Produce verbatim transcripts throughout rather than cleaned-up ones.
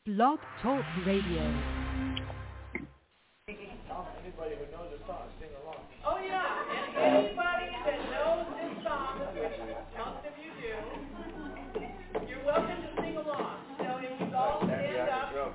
Blog Talk Radio. Anybody who knows the song, sing along. Oh yeah, and anybody that knows this song, which most of you do, you're welcome to sing along. So if you all stand up.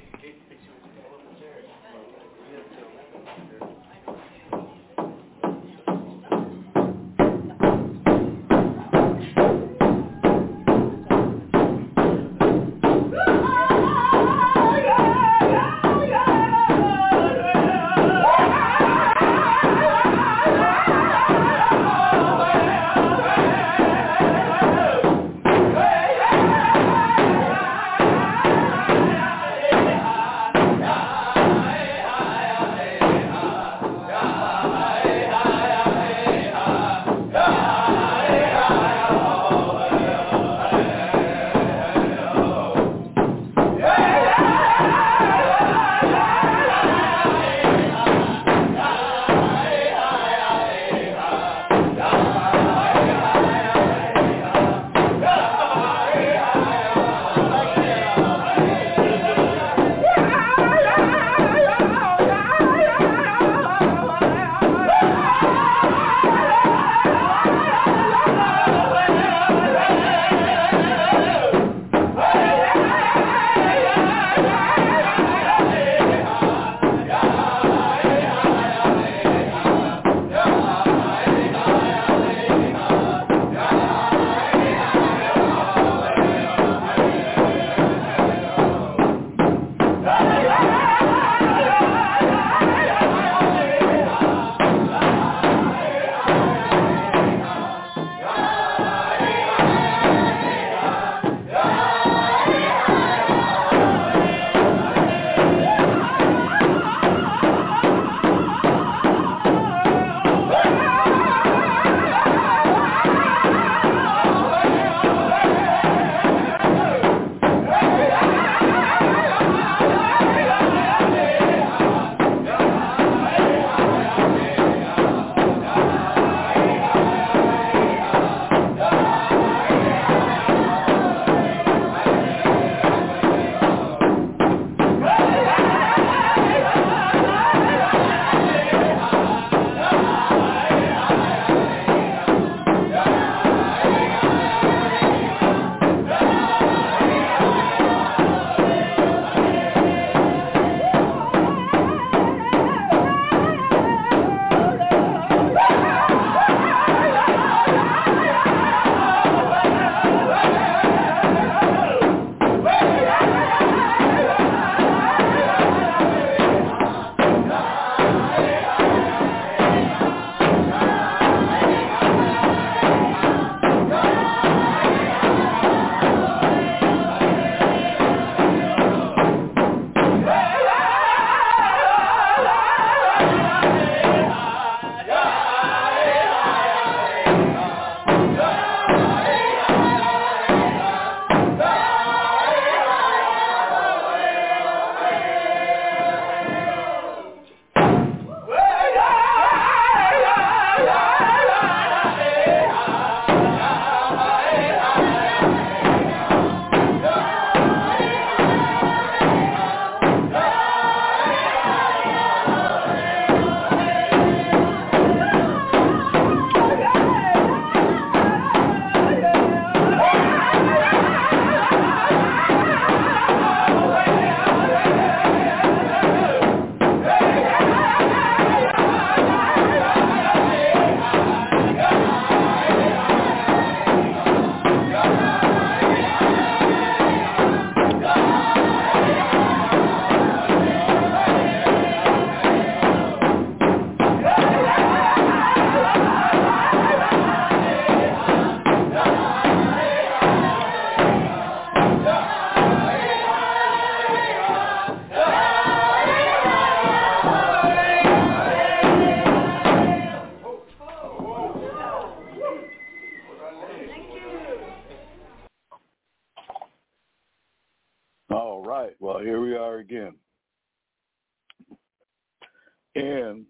And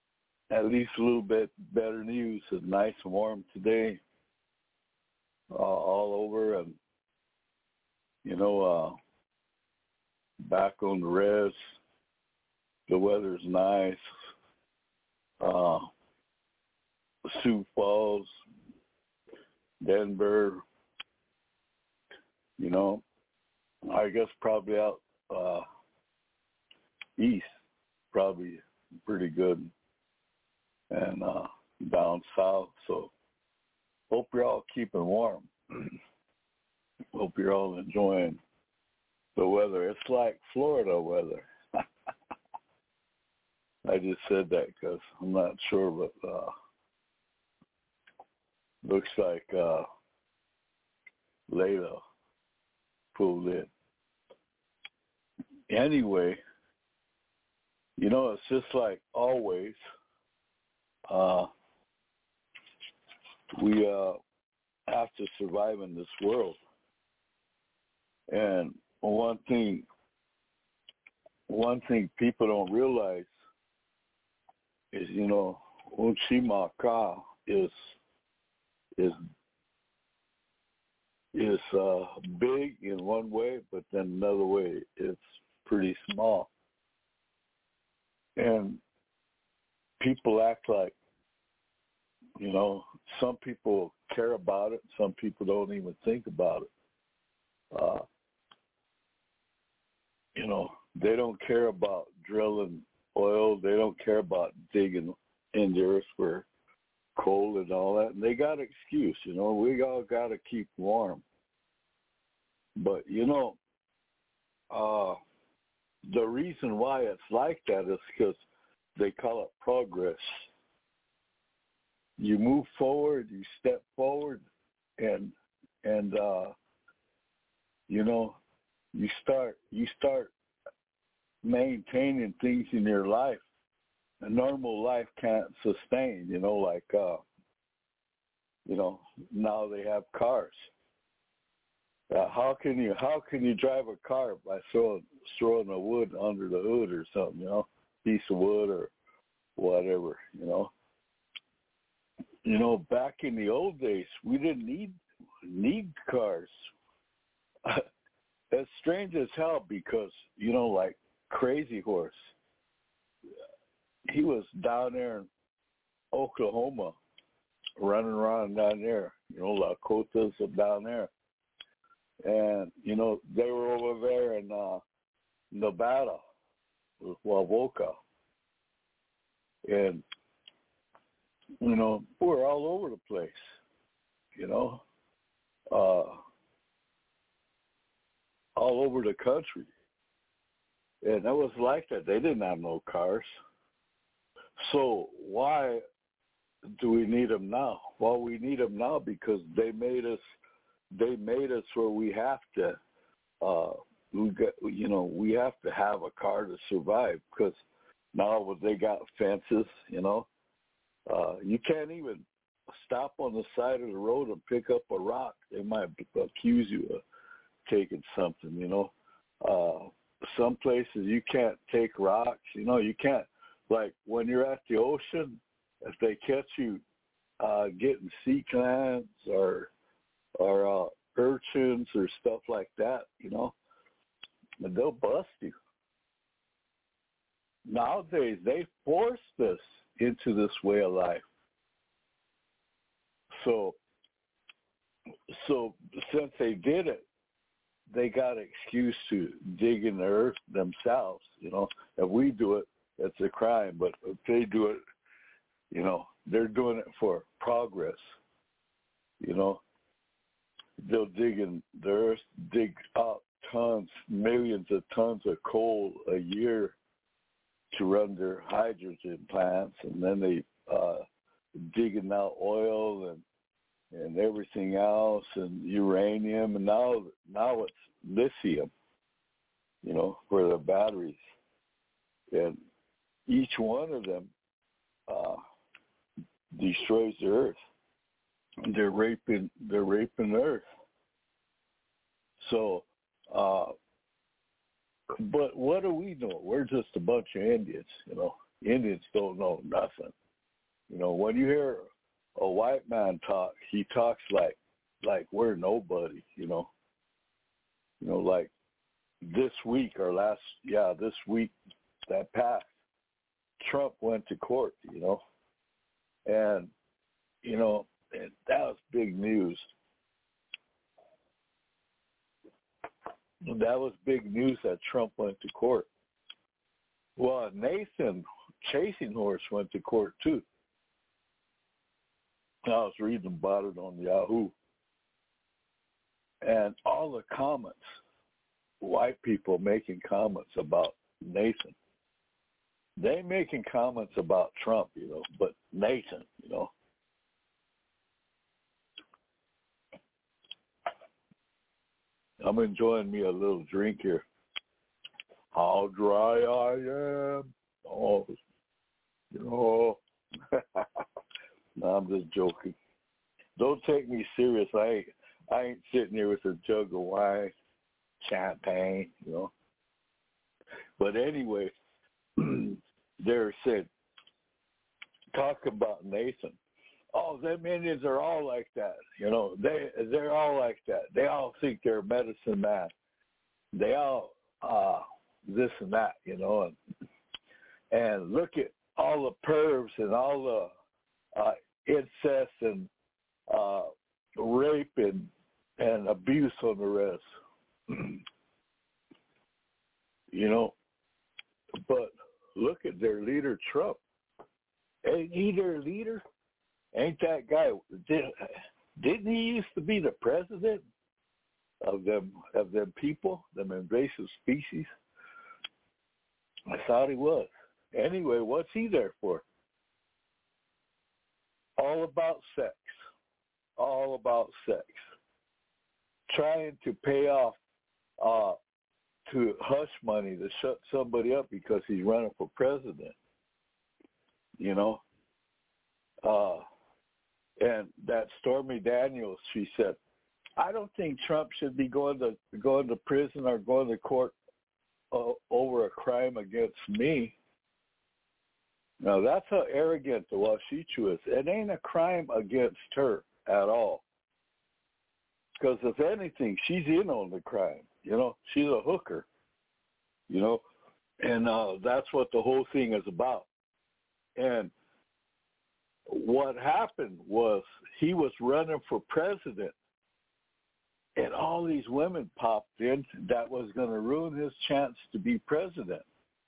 at least a little bit better news. It's nice and warm today, uh, all over, and you know, uh, back on the res. The weather's nice. Uh, Sioux Falls, Denver, you know, I guess probably out uh, east, probably pretty good, and uh, down south. So hope you're all keeping warm. Hope you're all enjoying the weather. It's like Florida weather. I just said that because I'm not sure, but uh, looks like uh, Layla pulled in. Anyway, you know, it's just like always. Uh, we uh, have to survive in this world. And one thing, one thing people don't realize is, you know, Uchimaka is is is uh, big in one way, but then another way it's pretty small. And people act like, you know, some people care about it, some people don't even think about it. Uh, you know, they don't care about drilling oil. They don't care about digging in the earth for coal and all that. And they got an excuse, you know, we all got to keep warm. But, you know, uh, the reason why it's like that is because they call it progress. You move forward, you step forward, and, and uh, you know, you start, you start maintaining things in your life a normal life can't sustain, you know, like, uh, you know, now they have cars. Uh, how can you how can you drive a car by throwing throwing a wood under the hood or something, you know, piece of wood or whatever, you know. You know, back in the old days, we didn't need need cars. That's strange as hell because, you know, like Crazy Horse, he was down there in Oklahoma, running around down there, you know, Lakotas are down there. And, you know, they were over there in uh, Nevada with Wavoka. And, you know, we're all over the place, you know, uh, all over the country. And that was like that. They didn't have no cars. So why do we need them now? Well, we need them now because they made us, they made us where we have to, uh, we got, you know, we have to have a car to survive because now they got fences, you know. Uh, you can't even stop on the side of the road and pick up a rock. They might accuse you of taking something, you know. Uh, some places you can't take rocks, you know, you can't, like when you're at the ocean, if they catch you uh, getting sea clams or or uh, urchins or stuff like that, you know, they'll bust you. Nowadays, they forced us into this way of life. So, so since they did it, they got an excuse to dig in the earth themselves. You know, if we do it, it's a crime. But if they do it, you know, they're doing it for progress. You know, they'll dig in the earth, dig out tons, millions of tons of coal a year to run their hydrogen plants, and then they uh, digging out oil and and everything else, and uranium, and now now it's lithium, you know, for the batteries, and each one of them uh, destroys the earth. They're raping, they're raping the earth. So, uh, but what do we know? We're just a bunch of Indians, you know. Indians don't know nothing. You know, when you hear a white man talk, he talks like like we're nobody, you know. You know, like this week or last, yeah, this week that passed, Trump went to court, you know, and, you know, and that was big news. That was big news that Trump went to court. Well, Nathan Chasing Horse went to court too. I was reading about it on Yahoo. And all the comments, white people making comments about Nathan. They making comments about Trump, you know, but Nathan, you know. I'm enjoying me a little drink here. How dry I am. Oh, you know. No, I'm just joking. Don't take me serious. I ain't, I ain't sitting here with a jug of wine, champagne, you know. But anyway, there said, talk about Nathan. Oh, them Indians are all like that. You know, they, they're all like that. They all think they're medicine man. They all uh, this and that, you know. And, and look at all the pervs and all the uh, incest and uh, rape and, and abuse on the rest. You know, but look at their leader, Trump. Ain't he their leader? Ain't that guy, did, didn't he used to be the president of them of them people, them invasive species? I thought he was. Anyway, what's he there for? All about sex. All about sex. Trying to pay off uh, to hush money to shut somebody up because he's running for president. You know? Uh, and that Stormy Daniels, she said, I don't think Trump should be going to going to prison or going to court uh, over a crime against me. Now, that's how arrogant the Washichu is. It ain't a crime against her at all. Because if anything, she's in on the crime. You know, she's a hooker. You know, and uh, that's what the whole thing is about. And what happened was he was running for president, and all these women popped in that was going to ruin his chance to be president.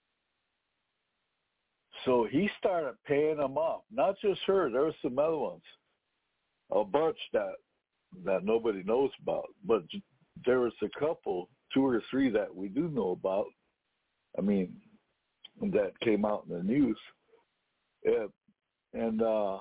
So he started paying them off. Not just her, there were some other ones, a bunch that that nobody knows about. But there was a couple, two or three that we do know about. I mean, that came out in the news. Uh, and uh,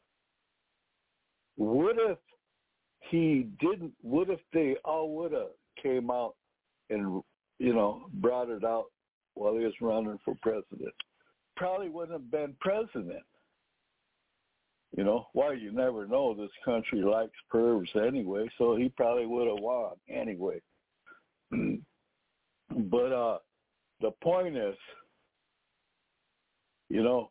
what if he didn't, what if they all would have came out and, you know, brought it out while he was running for president? Probably wouldn't have been president. You know, why, you never know. This country likes pervs anyway, so he probably would have won anyway. But uh, the point is, you know,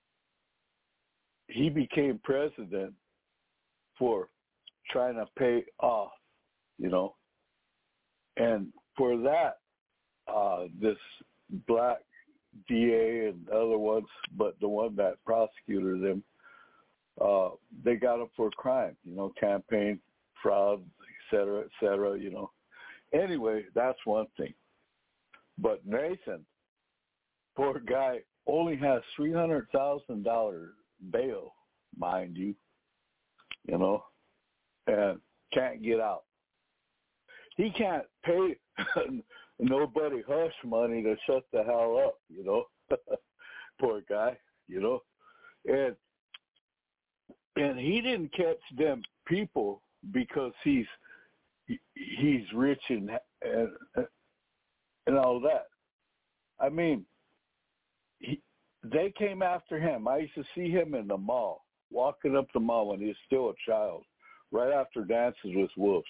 he became president for trying to pay off, you know. And for that, uh, this black D A and other ones, but the one that prosecuted him, uh, they got him for crime, you know, campaign fraud, et cetera, et cetera, you know. Anyway, that's one thing. But Nathan, poor guy, only has three hundred thousand dollars bail, mind you, you know, and can't get out. He can't pay nobody hush money to shut the hell up, you know. Poor guy, you know. And and he didn't catch them people because he's he, he's rich and, and and all that. I mean, he, they came after him. I used to see him in the mall, walking up the mall when he was still a child, right after Dances with Wolves.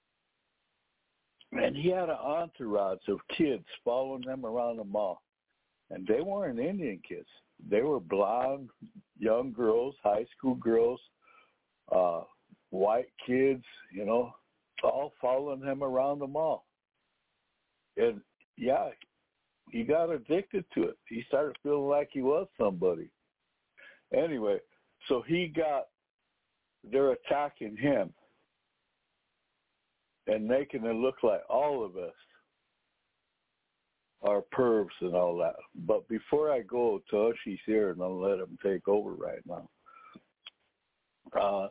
And he had an entourage of kids following him around the mall. And they weren't Indian kids. They were blonde, young girls, high school girls, uh, white kids, you know, all following him around the mall. And yeah, he got addicted to it. He started feeling like he was somebody. Anyway, so he got, they're attacking him and making it look like all of us are pervs and all that. But before I go, Toshi's here, and I'll let him take over right now. Uh,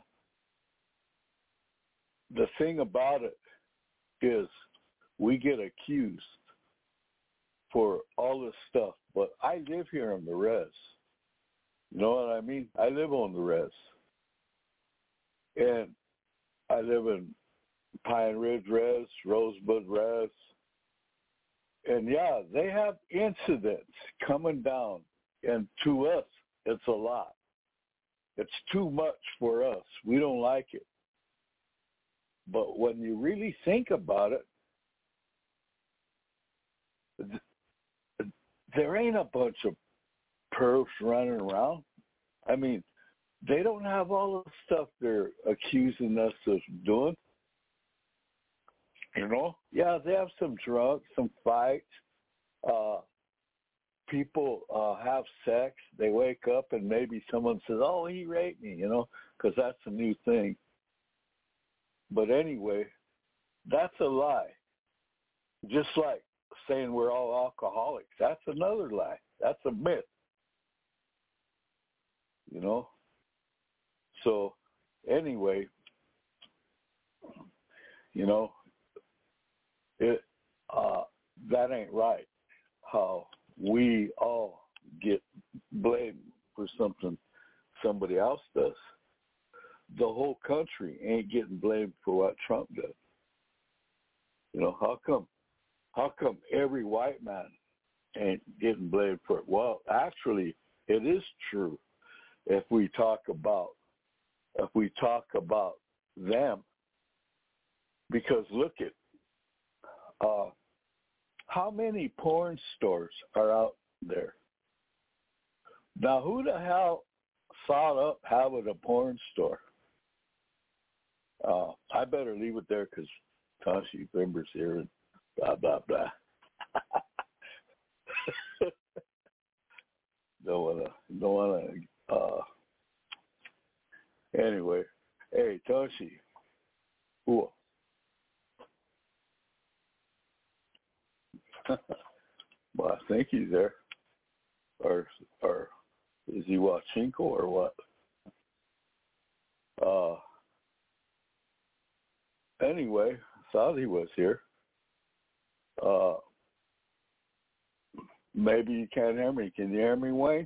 the thing about it is we get accused for all this stuff, but I live here on the res. You know what I mean? I live on the res. And I live in Pine Ridge Res, Rosebud Res. And yeah, they have incidents coming down, and to us, it's a lot. It's too much for us. We don't like it. But when you really think about it, th- there ain't a bunch of pervs running around. I mean, they don't have all the stuff they're accusing us of doing. You know? Yeah, they have some drugs, some fights. Uh, people uh, have sex. They wake up and maybe someone says, oh, he raped me, you know, because that's a new thing. But anyway, that's a lie. Just like saying we're all alcoholics. That's another lie. That's a myth. You know? So anyway, you know, it uh, that ain't right. How we all get blamed for something somebody else does. The whole country ain't getting blamed for what Trump does. You know, how come? How come every white man ain't getting blamed for it? Well, actually, it is true. If we talk about, if we talk about them, because look at, uh, how many porn stores are out there? Now, who the hell thought up having a porn store? Uh, I better leave it there because Tashi Bimber's here and blah, blah, blah. don't want to, don't want to, uh, anyway. Hey, Tashi. Cool. Well, I think he's there. Or, or is he Wachinko or what? Uh, anyway, thought he was here. Uh, maybe you can't hear me. Can you hear me, Wayne?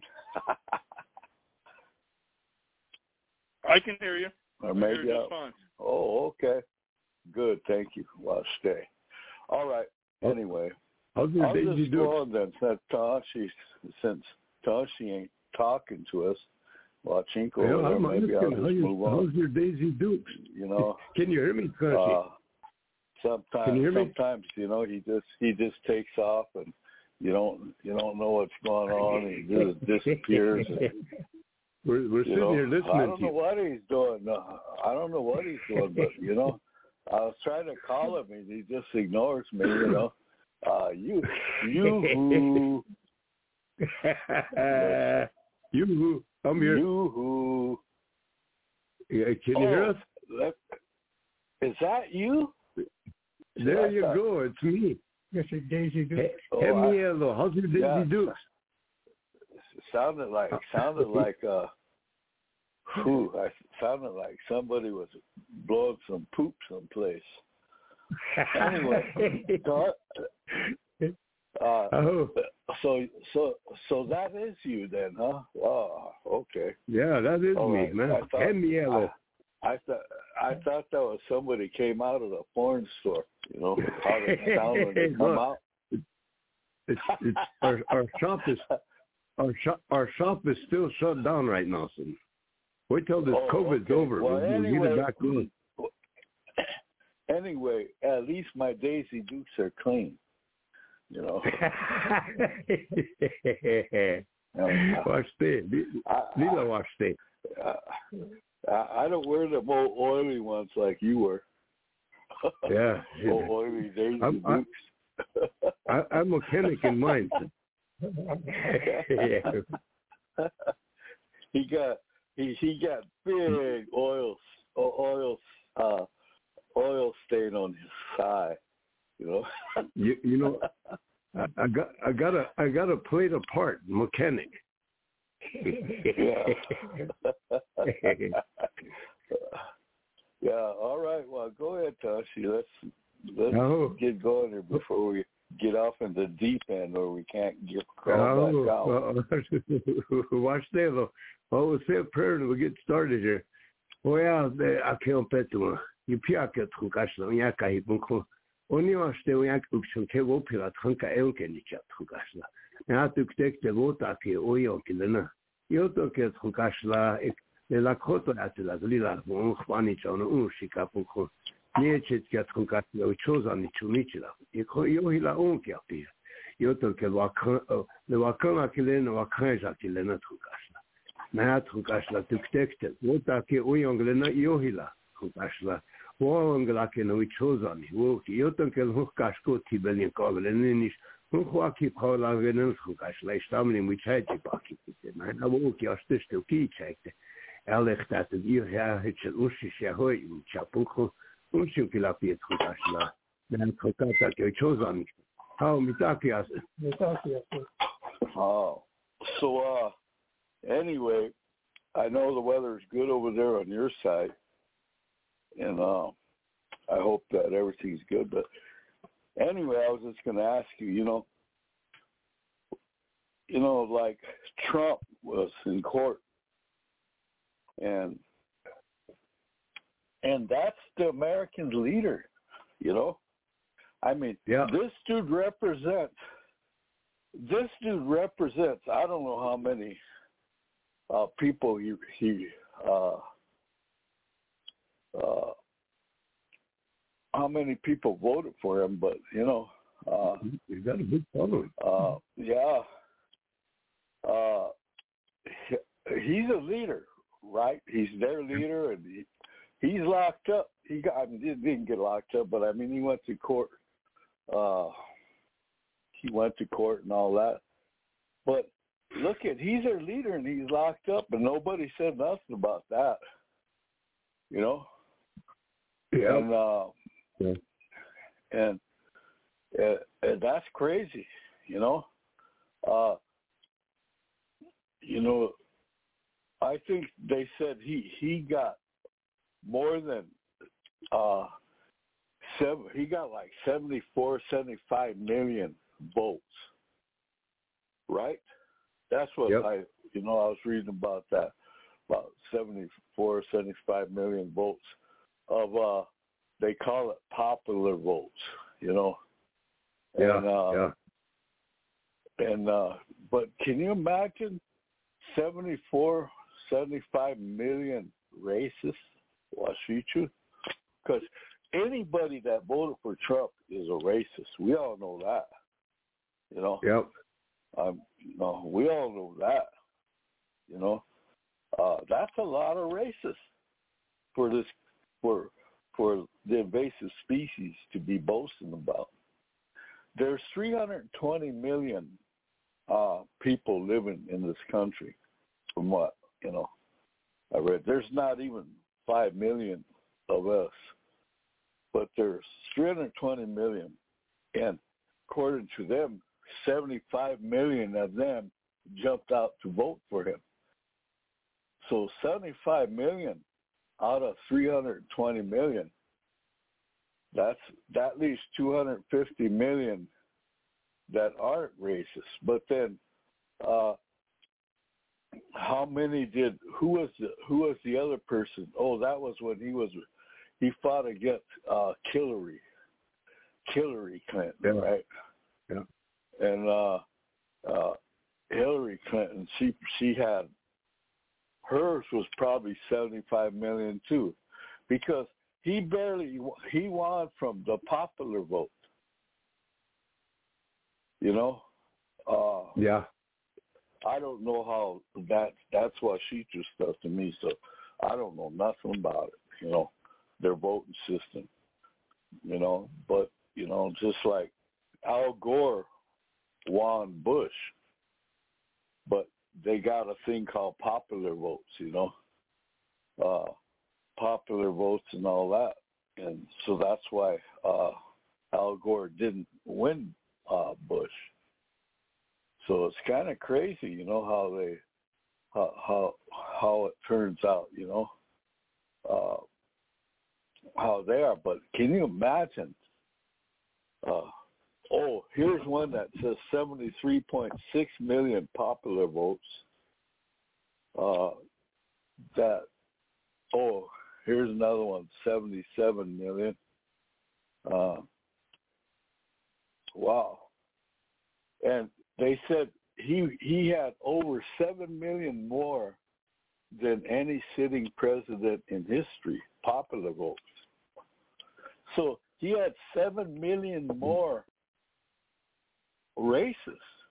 I can hear you. Or maybe I hear you just fine. Oh, okay. Good, thank you. Well, stay. All right. Anyway, How's your I'll Daisy just Dukes? go on then. Since Tashi, since Tashi ain't talking to us, Wachinko, Yeah, there, I'm maybe just I'll gonna, just how you, move on. How's your Daisy Dukes? You know. Can you hear me, Tashi? Uh, sometimes, Can you hear me? sometimes, you know, he just he just takes off, and you don't you don't know what's going on. And he just disappears. And, we're we're sitting know, here listening I don't to know you. what he's doing. No, I don't know what he's doing, but you know, I was trying to call him, and he just ignores me. You know, uh, you you you who? I'm here. you who? Yeah, can you oh, hear us? That, is that you? There I you thought, go. It's me. Yes, it's Daisy Dukes. Hey, Oh, hey, I- Mielo, how's your Daisy yeah. Dukes? Sounded like sounded like uh, whew, I sounded like somebody was blowing some poop someplace. Anyway, so, uh, Oh, so so so that is you then, huh? Oh, okay. yeah, that is All me, right. man. I thought- Hey, Mielo. I, I thought I thought that was somebody came out of the porn store. You know how they sound when they come Look, out. It's, it's, our, our shop is our shop our shop is still shut down right now, son. Wait till this Oh, COVID's okay. over. Well, we'll, we'll anyway, get it back on. Anyway, at least my Daisy Dukes are clean. You know. Watch this. Lila, watch this. I, I don't wear the more oily ones like you were. Yeah. Oh, oily Daisy I'm, I, Dukes. I, I'm a mechanic in mine. Yeah. He got he he got big oil oil uh oil stain on his thigh, you know. you, you know, I, I got I got a I got a plate apart mechanic. Yeah. Yeah. All right. Well, go ahead, Tashi. Let's let's oh. get going here before we get off in the deep end, or we can't get crawled oh, back out. Uh, watch that. Oh, we'll say a prayer and we'll get started here. Oh yeah, I can't bet you. You pick to cash on Yaka Bunko. Only was the Yakuction Kevo Pilat Hunka Elkenichat Hukashla. Now to take the water to Oyo Kilena. You took it Hukashla, the Lakota at the Lila, Spanish on Ushikapunko. Near Chit get Hukashla, which chose on the Chumichila. You call Yohila Onkia. You took a Wakana, the Wakana Kilena, Wakanja Kilena Hukashla. Maat Hukashla took texted, Wotake Oyonglena Yohila Hukashla. Wonglake no chose on you. You took a Hukashko Tibelian Covel and Inish, Huaki Paula Venus Hukashla, stumbling which had you bucket. And I woke your sister to key checked. Alex that you have it Ushi Shahoy, Chapunko, Unshukilapi Hukashla. Then Hukata chose on me. How Mitakias? Oh, so, uh, anyway, I know the weather is good over there on your side, and uh, I hope that everything's good. But anyway, I was just going to ask you, you know, you know, like Trump was in court, and and that's the American leader, you know. I mean, yeah. this dude represents. This dude represents. I don't know how many. Uh, people he he uh, uh, how many people voted for him, but you know uh, he's got a big following. Uh, yeah, uh, he, he's a leader, right? He's their leader, and he, he's locked up. He got I mean, he didn't get locked up, but I mean he went to court. Uh, he went to court and all that, but. Look at he's their leader and he's locked up and nobody said nothing about that. You know? Yeah. And uh yeah. and, uh, and that's crazy, you know? Uh you know, I think they said he he got more than uh seven he got like seventy-four, seventy-five million votes. Right? That's what yep. I, you know, I was reading about that, about seventy-four, seventy-five million votes of, uh, they call it popular votes, you know. Yeah, and, uh, yeah. And, uh, but can you imagine seventy-four, seventy-five million racists, Washichu? Because anybody that voted for Trump is a racist. We all know that, you know. Yep. Um, no, we all know that, you know. Uh, that's a lot of racists for this, for for the invasive species to be boasting about. There's three hundred twenty million uh, people living in this country, from what you know I read. There's not even five million of us, but there's three hundred twenty million, and according to them, seventy-five million of them jumped out to vote for him. So seventy-five million out of three hundred twenty million, that's that leaves two hundred fifty million that aren't racist. But then uh, how many did, who was the, who was the other person? Oh, that was when he was, he fought against uh, Hillary, Hillary Clinton, yeah. right? Yeah. And uh, uh, Hillary Clinton, she she had, hers was probably seventy-five million too, because he barely, he won from the popular vote. You know? Uh, yeah. I don't know how that, that's what she just does to me, so I don't know nothing about it, you know, their voting system, you know, but, you know, just like Al Gore won Bush, but they got a thing called popular votes, you know, uh, popular votes and all that. And so that's why uh, Al Gore didn't win uh, Bush. So it's kind of crazy, you know, how they, how, how, how it turns out, you know, uh, how they are. But can you imagine? Uh, oh, here's one that says seventy-three point six million popular votes. Uh, that, oh, here's another one, seventy-seven million. Uh, wow. And they said he he had over seven million more than any sitting president in history, popular votes. So he had seven million more racists.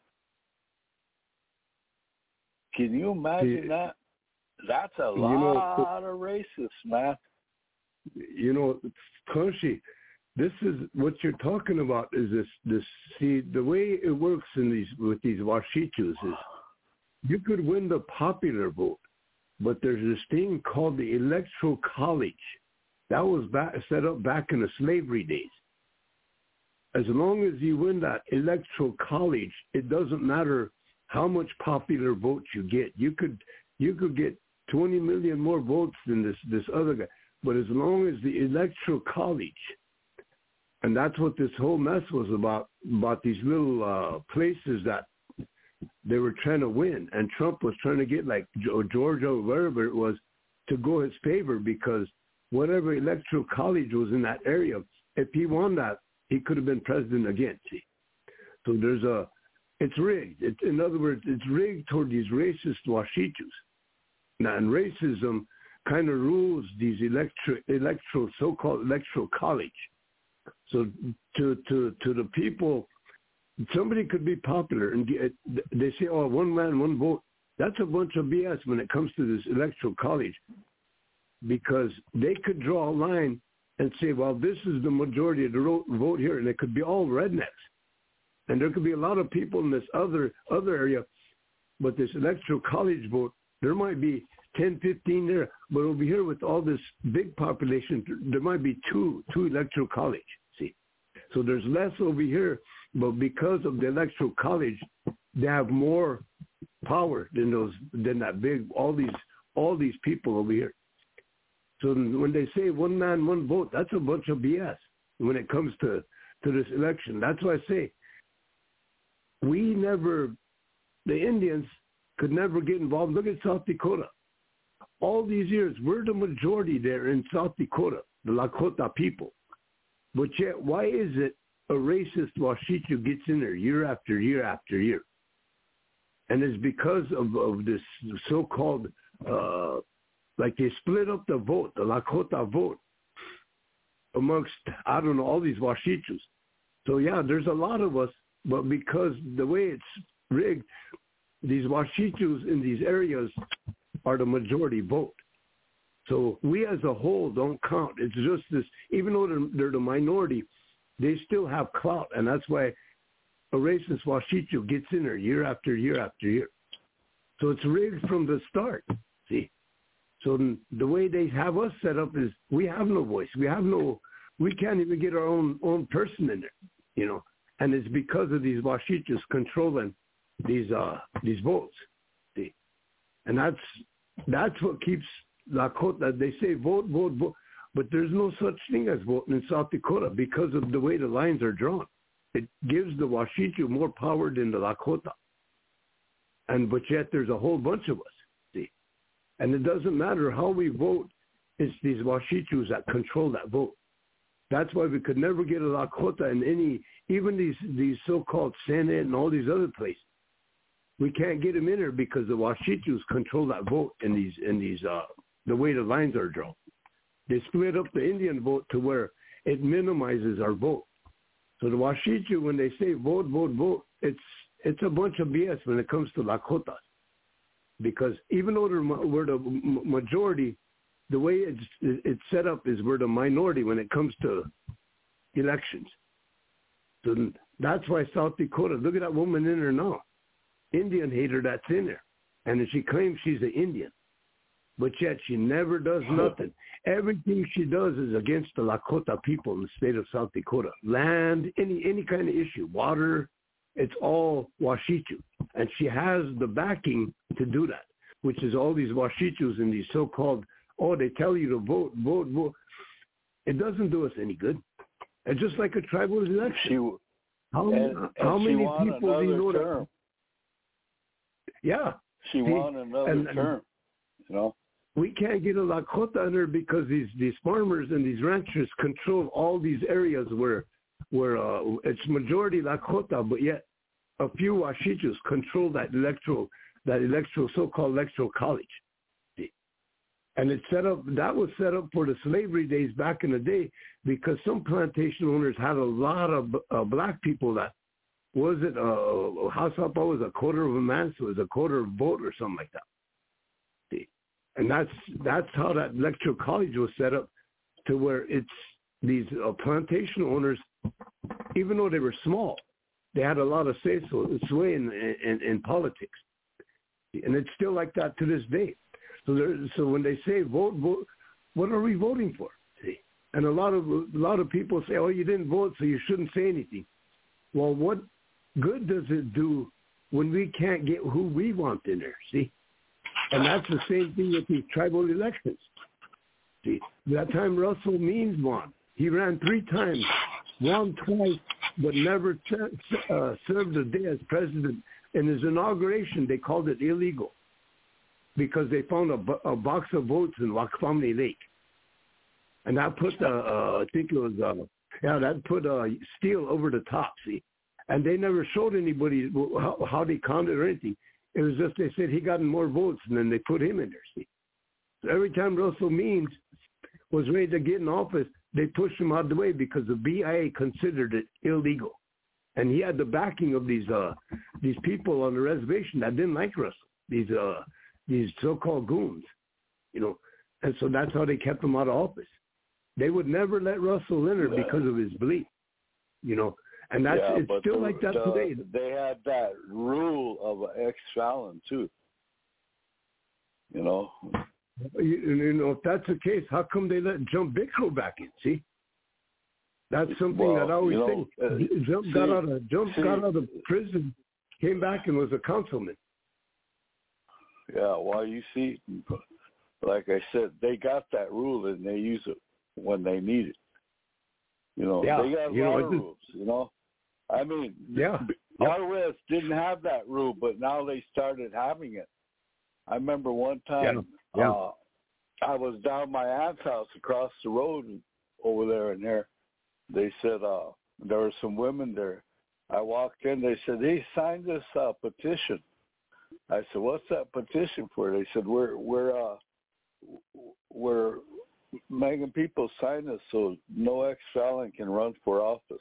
Can you imagine yeah. that? That's a You lot know, of racists, man. You know, Koshi, this is what you're talking about. Is this this see the way it works in these with these Washichus is you could win the popular vote, but there's this thing called the Electoral College that was back, set up back in the slavery days. As long as you win that Electoral College, it doesn't matter how much popular votes you get. You could you could get twenty million more votes than this this other guy, but as long as the Electoral College. And that's what this whole mess was about, about these little uh, places that they were trying to win. And Trump was trying to get like Georgia or wherever it was to go his favor because whatever electoral college was in that area, if he won that, he could have been president again, see. So there's a, it's rigged. It, in other words, it's rigged toward these racist Washichus. Now, and racism kind of rules these electro, electoral, so-called electoral college. So to to to the people, somebody could be popular and get, they say, "Oh, one man, one vote." That's a bunch of B S when it comes to this electoral college, because they could draw a line and say, "Well, this is the majority of the vote here," and it could be all rednecks, and there could be a lot of people in this other other area, but this electoral college vote, there might be ten, fifteen there, but over here with all this big population, there might be two, two electoral college, see. So there's less over here, but because of the electoral college, they have more power than those, than that big, all these, all these people over here. So when they say one man, one vote, that's a bunch of B S when it comes to, to this election. That's why I say we never, the Indians could never get involved. Look at South Dakota. All these years, we're the majority there in South Dakota, the Lakota people. But yet, why is it a racist Washichu gets in there year after year after year? And it's because of, of this so-called, uh, like they split up the vote, the Lakota vote, amongst, I don't know, all these Washichus. So yeah, there's a lot of us, but because the way it's rigged, these Washichus in these areas are the majority vote. So we as a whole don't count. It's just this, even though they're, they're the minority, they still have clout. And that's why a racist Washichu gets in there year after year after year. So it's rigged from the start, see. So the way they have us set up is we have no voice. We have no, we can't even get our own own person in there, you know. And it's because of these Washichus controlling these uh these votes, see. And that's that's what keeps Lakota. They say vote, vote, vote, but there's no such thing as voting in South Dakota because of the way the lines are drawn. It gives the Washichu more power than the Lakota. And but yet there's a whole bunch of us, see. And it doesn't matter how we vote, it's these Washichus that control that vote. That's why we could never get a Lakota in any, even these, these so-called Senate and all these other places. We can't get them in there because the Washichus control that vote in these, in these, uh, the way the lines are drawn. They split up the Indian vote to where it minimizes our vote. So the Washichu, when they say vote, vote, vote, it's it's a bunch of B S when it comes to Lakotas. Because even though we're the majority, the way it's, it's set up is we're the minority when it comes to elections. So that's why South Dakota, look at that woman in there now. Indian hater that's in there. And she claims she's an Indian. But yet she never does nothing. Everything she does is against the Lakota people in the state of South Dakota. Land, any any kind of issue, water, it's all Washichu. And she has the backing to do that, which is all these Washichus and these so-called, oh, they tell you to vote, vote, vote. It doesn't do us any good. It's just like a tribal election. She, how and, how and many she people do you know term. that? Yeah. She See, won another and, term, you know. We can't get a Lakota under because these, these farmers and these ranchers control all these areas where where uh, it's majority Lakota, but yet a few Washichus control that electoral that electoral so-called electoral college. And it's set up. That was set up for the slavery days back in the day because some plantation owners had a lot of uh, black people that was it uh, house up was a quarter of a man, so it was a quarter of a vote or something like that. And that's that's how that electoral college was set up, to where it's these uh, plantation owners, even though they were small, they had a lot of say so sway in, in in politics, and it's still like that to this day. So there, so when they say vote, vote, what are we voting for? See, and a lot of a lot of people say, oh, you didn't vote, so you shouldn't say anything. Well, what good does it do when we can't get who we want in there? See. And that's the same thing with these tribal elections. See, that time Russell Means won. He ran three times, won twice, but never uh, served a day as president. In his inauguration, they called it illegal because they found a, a box of votes in Wakfamni Lake. And that put, uh, uh, I think it was, uh, yeah, that put uh, Steele over the top, see. And they never showed anybody how, how they counted or anything. It was just they said he got more votes, and then they put him in there. See, so every time Russell Means was ready to get in office, they pushed him out of the way because the B I A considered it illegal, and he had the backing of these uh, these people on the reservation that didn't like Russell, these uh, these so-called goons, you know, and so that's how they kept him out of office. They would never let Russell in there yeah. because of his belief, you know. And that's yeah, it's still the, like that the, today. They had that rule of an ex-felon too. You know. You, you know, if that's the case, how come they let Jump Big Crow back in? See, that's something well, that I always you know, think. uh, Jump see, got out of Jump see, got out of prison, came back and was a councilman. Yeah, well, you see, like I said, they got that rule and they use it when they need it. You know, yeah, they got a you lot know, of rules, you know. I mean, yeah, R S didn't have that rule, but now they started having it. I remember one time yeah, yeah. Uh, I was down my aunt's house across the road over there, and there they said uh, there were some women there. I walked in, they said, hey, sign this uh, petition. I said, what's that petition for? They said, we're, we're, uh, we're making people sign this so no ex-felon can run for office.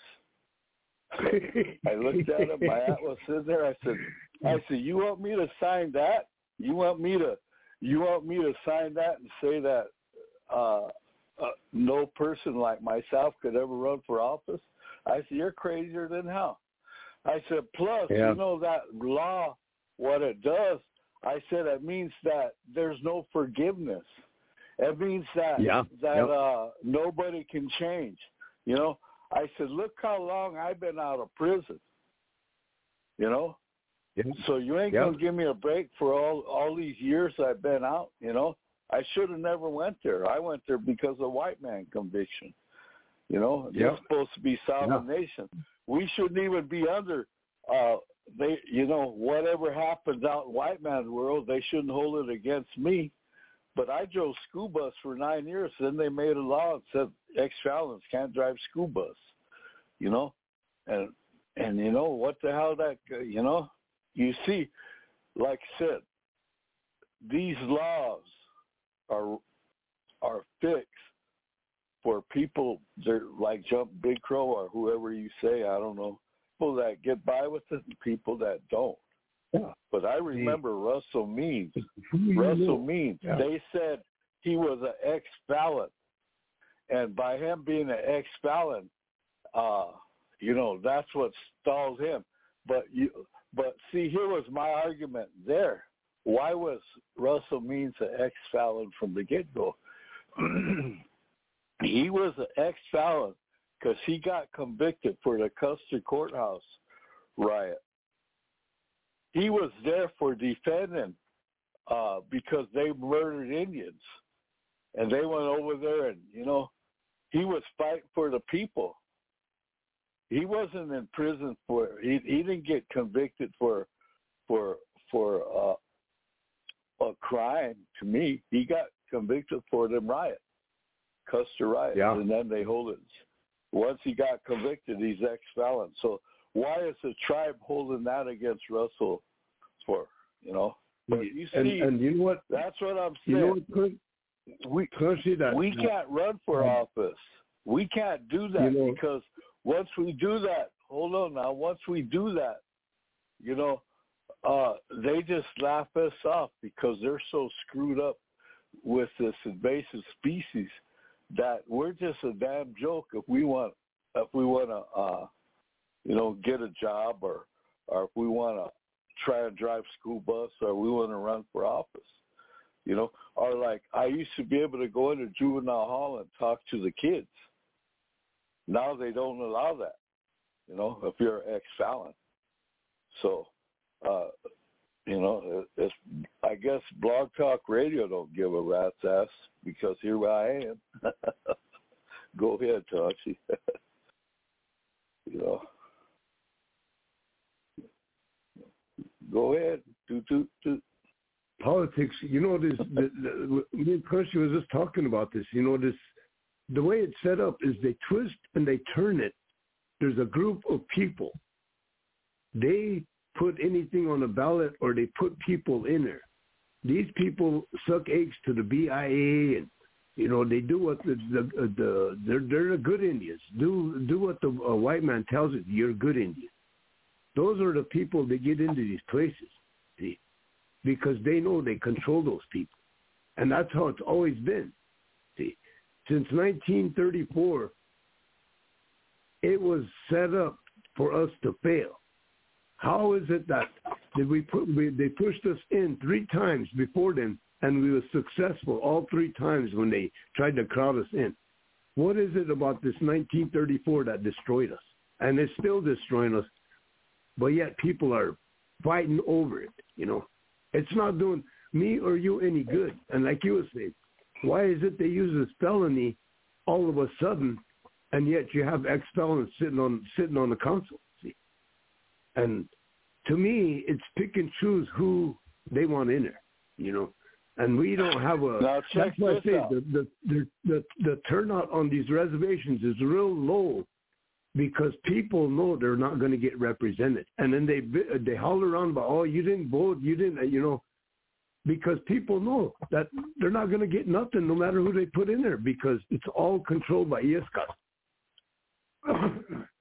I looked at him. My aunt was sitting there. I said, "I said, you want me to sign that? You want me to, you want me to sign that and say that uh, uh, no person like myself could ever run for office?" I said, "You're crazier than hell." I said, "Plus, yeah. you know that law, what it does." I said, "It means that there's no forgiveness. It means that yeah. that yep. uh, nobody can change." You know. I said, look how long I've been out of prison, you know? Yeah. So you ain't yeah. going to give me a break for all, all these years I've been out, you know? I should have never went there. I went there because of white man conviction, you know? Yeah. It's supposed to be sovereign yeah. nation. We shouldn't even be under, uh, they, you know, whatever happens out in white man's world, they shouldn't hold it against me. But I drove school bus for nine years. Then they made a law that said ex-felons can't drive school bus, you know? And, and you know, what the hell that, you know? You see, like I said, these laws are are fixed for people that like Jump Big Crow or whoever you say, I don't know, people that get by with it and people that don't. Yeah. But I remember yeah. Russell Means. Russell Means. Yeah. They said he was an ex-felon. And by him being an ex-felon, uh, you know, that's what stalled him. But you, but see, here was my argument there. Why was Russell Means an ex-felon from the get-go? He was an ex-felon because he got convicted for the Custer Courthouse riot. He was there for defending uh, because they murdered Indians. And they went over there and, you know, he was fighting for the people. He wasn't in prison for, he, he didn't get convicted for, for, for uh, a crime to me. He got convicted for them riots, Custer riots, yeah. and then they hold it. Once he got convicted, he's ex-felon. So why is the tribe holding that against Russell for, you know? But you see, and, and you know what? That's what I'm saying. You know what, we, that, we can't run for office. We can't do that, you know, because once we do that, hold on now, once we do that, you know, uh, they just laugh us off because they're so screwed up with this invasive species that we're just a damn joke if we want if we want to uh, you know, get a job, or or if we want to try and drive school bus, or we want to run for office, you know, or like I used to be able to go into juvenile hall and talk to the kids. Now they don't allow that, you know, if you're an ex-felon. So, uh, you know, it's, I guess Blog Talk Radio don't give a rat's ass because here I am. Go ahead, Tachi. You know. Go ahead. Do, do, do. Politics, you know, this, the, the, me and Percy was just talking about this, you know, this, the way it's set up is they twist and they turn it. There's a group of people. They put anything on a ballot or they put people in there. These people suck eggs to the B I A, and, you know, they do what the, the, the they're, they're the good Indians. Do, do what the uh, white man tells you. You're a good Indian. Those are the people that get into these places, see, because they know they control those people. And that's how it's always been, see. Since nineteen thirty-four, it was set up for us to fail. How is it that did we put, we, they pushed us in three times before then, and we were successful all three times when they tried to crowd us in? What is it about this nineteen thirty-four that destroyed us? And it's still destroying us, but yet people are fighting over it, you know. It's not doing me or you any good. And like you were saying, why is it they use this felony all of a sudden, and yet you have ex-felons sitting on sitting on the council? See, and to me, it's pick and choose who they want in there, you know. And we don't have a. Now check that's why I this say out. the, the the the the turnout on these reservations is real low, because people know they're not going to get represented, and then they they holler around about, oh, you didn't vote, you didn't, you know. Because people know that they're not going to get nothing no matter who they put in there, because it's all controlled by I S C A S.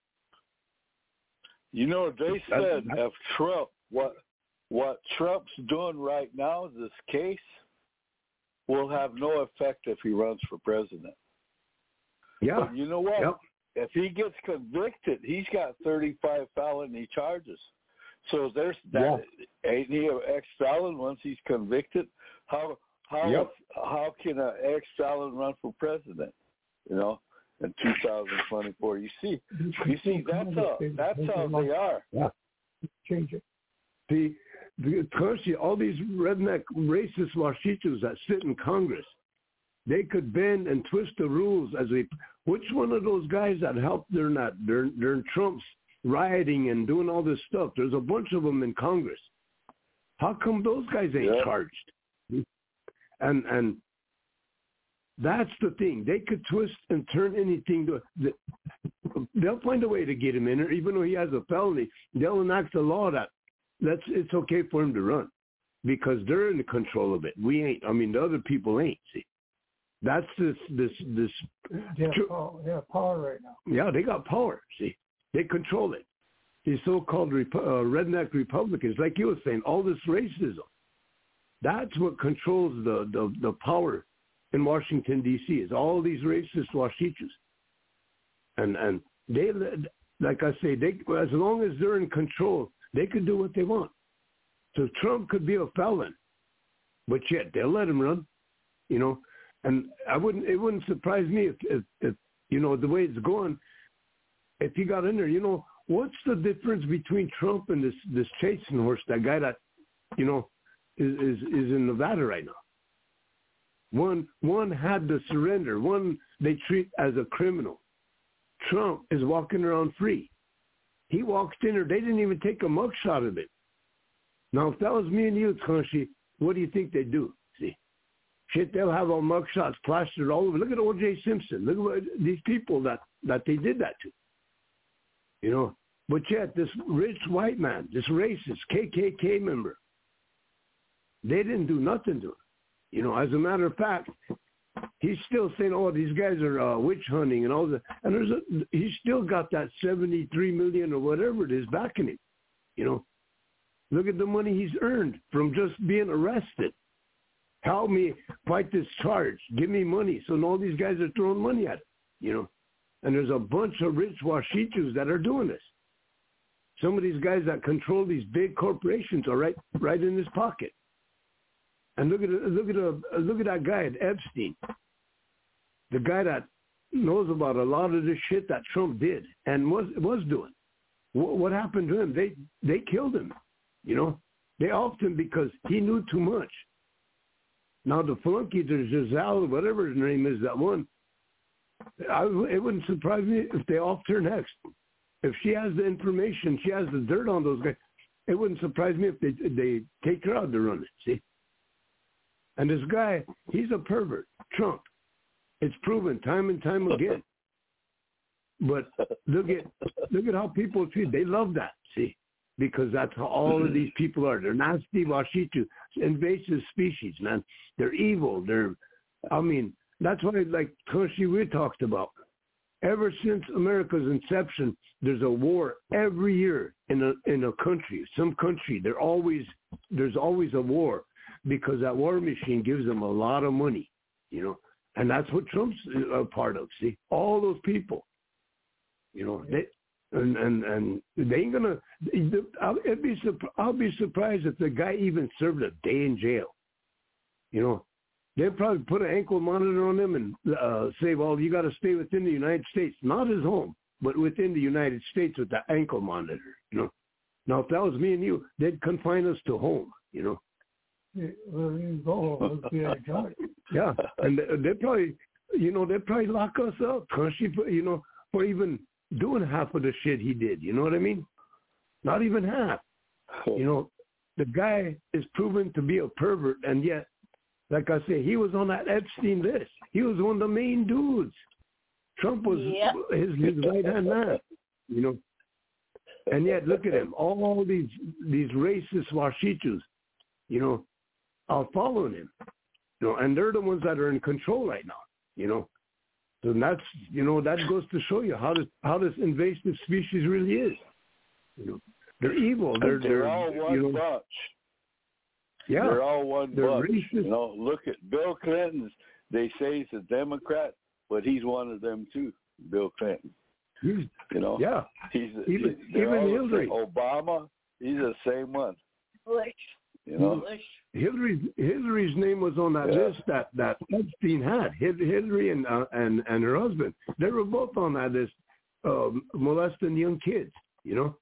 You know, they said if Trump, what what Trump's doing right now, this case, will have no effect if he runs for president. Yeah. But you know what? Yep. If he gets convicted, he's got thirty-five felony charges. So there's that. Yeah. Ain't he an ex-felon once he's convicted? How how yep. how can an ex-felon run for president? You know, in two thousand twenty-four. You see, you see, that's how that's how they are. Yeah, change it. The the Percy, all these redneck racist washitos that sit in Congress, they could bend and twist the rules as they. Which one of those guys that helped during that during, during Trump's rioting and doing all this stuff? There's a bunch of them in Congress. How come those guys ain't yeah. charged? And and that's the thing. They could twist and turn anything to. They'll find a way to get him in there, even though he has a felony. They'll enact a law that that's it's okay for him to run, because they're in control of it. We ain't. I mean, the other people ain't. See, that's this this this. They have power, they have power right now. Yeah, they got power. See, they control it. These so-called Repu- uh, redneck Republicans, like you were saying, all this racism. That's what controls the, the, the power in Washington, D C, is all these racist washichus. And and they like I say, they as long as they're in control, they can do what they want. So Trump could be a felon, but yet they'll let him run, you know. And I wouldn't. It wouldn't surprise me if, if, if you know, the way it's going, if he got in there, you know, what's the difference between Trump and this this chasing horse, that guy that, you know, is is, is in Nevada right now? One one had to surrender. One they treat as a criminal. Trump is walking around free. He walked in there. They didn't even take a mugshot of it. Now, if that was me and you, Kanshi, what do you think they'd do? See, shit, they'll have our mugshots plastered all over. Look at O J Simpson. Look at what, these people that, that they did that to. You know, but yet this rich white man, this racist K K K member, they didn't do nothing to him. You know, as a matter of fact, he's still saying, "Oh, these guys are uh, witch hunting and all that." And there's a, he's still got that seventy-three million or whatever it is backing him. You know, look at the money he's earned from just being arrested. Help me fight this charge. Give me money. So all these guys are throwing money at him. You know, and there's a bunch of rich Washichus that are doing this. Some of these guys that control these big corporations are right, right in his pocket. And look at look at a, look at that guy at Epstein, the guy that knows about a lot of the shit that Trump did and was was doing. What, what happened to him? They they killed him. You know, they offed him because he knew too much. Now the flunky, there's Giselle, whatever his name is, that one. I, it wouldn't surprise me if they offed her next. If she has the information, she has the dirt on those guys. It wouldn't surprise me if they they take her out to run it. See. And this guy, he's a pervert, Trump. It's proven time and time again. But look at look at how people treat. They love that, see, because that's how all of these people are. They're nasty, washitu, invasive species, man. They're evil. They're, I mean, that's why, like Toshi, we talked about. Ever since America's inception, there's a war every year in a in a country, some country. There always there's always a war. Because that war machine gives them a lot of money, you know, and that's what Trump's a part of. See, all those people, you know, they and and, and they ain't gonna. I'll be I'll be surprised if the guy even served a day in jail. You know, they'll probably put an ankle monitor on him and uh, say, "Well, you got to stay within the United States, not his home, but within the United States with the ankle monitor." You know, now if that was me and you, they'd confine us to home. You know. Yeah, well, you go, yeah, yeah, and they, they probably, you know, they probably lock us up, you know, for even doing half of the shit he did. You know what I mean? Not even half. You know, the guy is proven to be a pervert, and yet, like I say, he was on that Epstein list. He was one of the main dudes. Trump was yep. his his right hand man. You know, and yet look at him, all these these racist washichus, you know. Are following him, you know, and they're the ones that are in control right now, you know. So that's, you know, that goes to show you how this how this invasive species really is. You know, they're evil. They're they're, they're all one you know, bunch. Yeah, they're all one they're bunch. racist. You know, look at Bill Clinton. They say he's a Democrat, but he's one of them too. Bill Clinton. He's, you know, yeah. He's even he's, even Hillary. Obama. He's the same one. Bush. You know. Bush. Hillary's Hillary's name was on that yeah. list that, that Epstein had. Hillary and uh, and and her husband, they were both on that list, uh, molesting young kids. You know.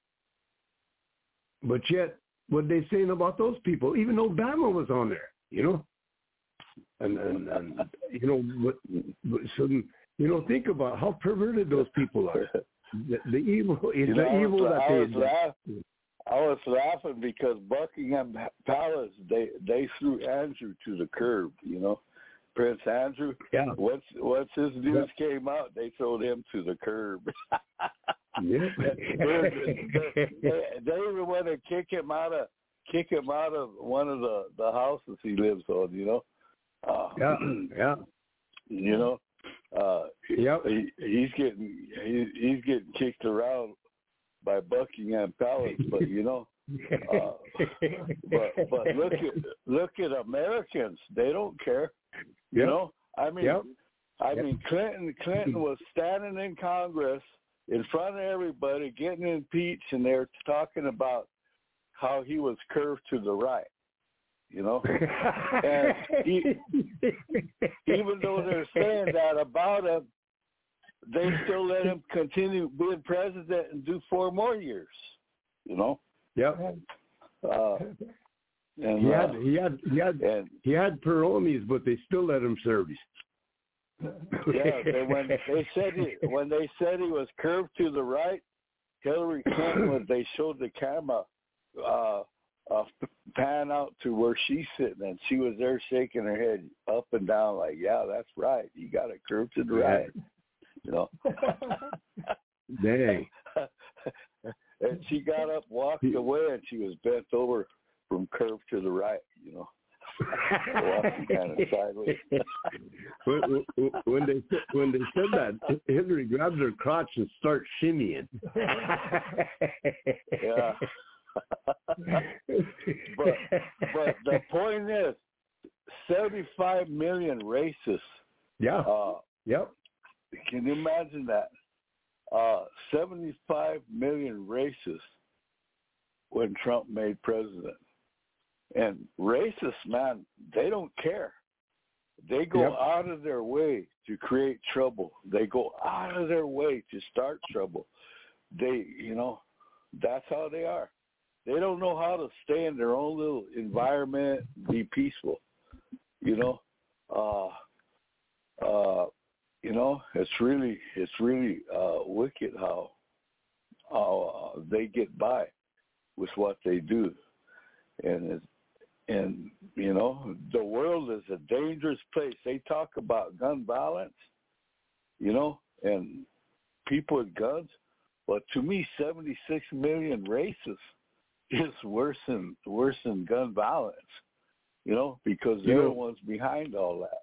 But yet, what they saying about those people? Even Obama was on there. You know. And and, and you know, but, but so you know, think about how perverted those people are. The, the evil is you the know, evil I that was they. Laughing, I was laughing because Buckingham Palace, they they threw Andrew to the curb. You know, Prince Andrew. Yeah. Once once his news yeah. came out, they threw him to the curb. yeah. they, they, they even want to kick him out of kick him out of one of the, the houses he lives on. You know. Uh, yeah. Yeah. You know. Uh, yep. he, he's getting he, he's getting kicked around by Buckingham Palace, but you know, uh, but but look at look at Americans. They don't care. You yep. know, I mean, yep. I yep. mean, Clinton Clinton was standing in Congress in front of everybody, getting impeached, and they're talking about how he was curved to the right, you know? And he, even though they're saying that about him, they still let him continue being president and do four more years, you know? Yep. Uh, and, he had uh, he had he had and, he had parolees, but they still let him serve. yeah, they, when they said he, when they said he was curved to the right, Hillary Clinton, when they showed the camera uh, uh, pan out to where she's sitting, and she was there shaking her head up and down like, yeah, that's right. You got it curved to the right, you know. Dang. And she got up, walked away, and she was bent over from curved to the right, you know. Walking kind of sideways. when, when they when they said that, Hillary grabs her crotch and starts shimmying. Yeah. but but the point is, seventy-five million racists. Yeah. Uh, yep. Can you imagine that? Uh, seventy-five million racists when Trump made president. And racists, man, they don't care. They go Yep. out of their way to create trouble. They go out of their way to start trouble. They, you know, that's how they are. They don't know how to stay in their own little environment, be peaceful. You know, uh, uh, you know, it's really, it's really uh, wicked how how uh, they get by with what they do, and it's, and you know, the world is a dangerous place. They talk about gun violence, you know, and people with guns, but to me, seventy-six million racists is worse than worse than gun violence, you know, because they're You know, the ones behind all that.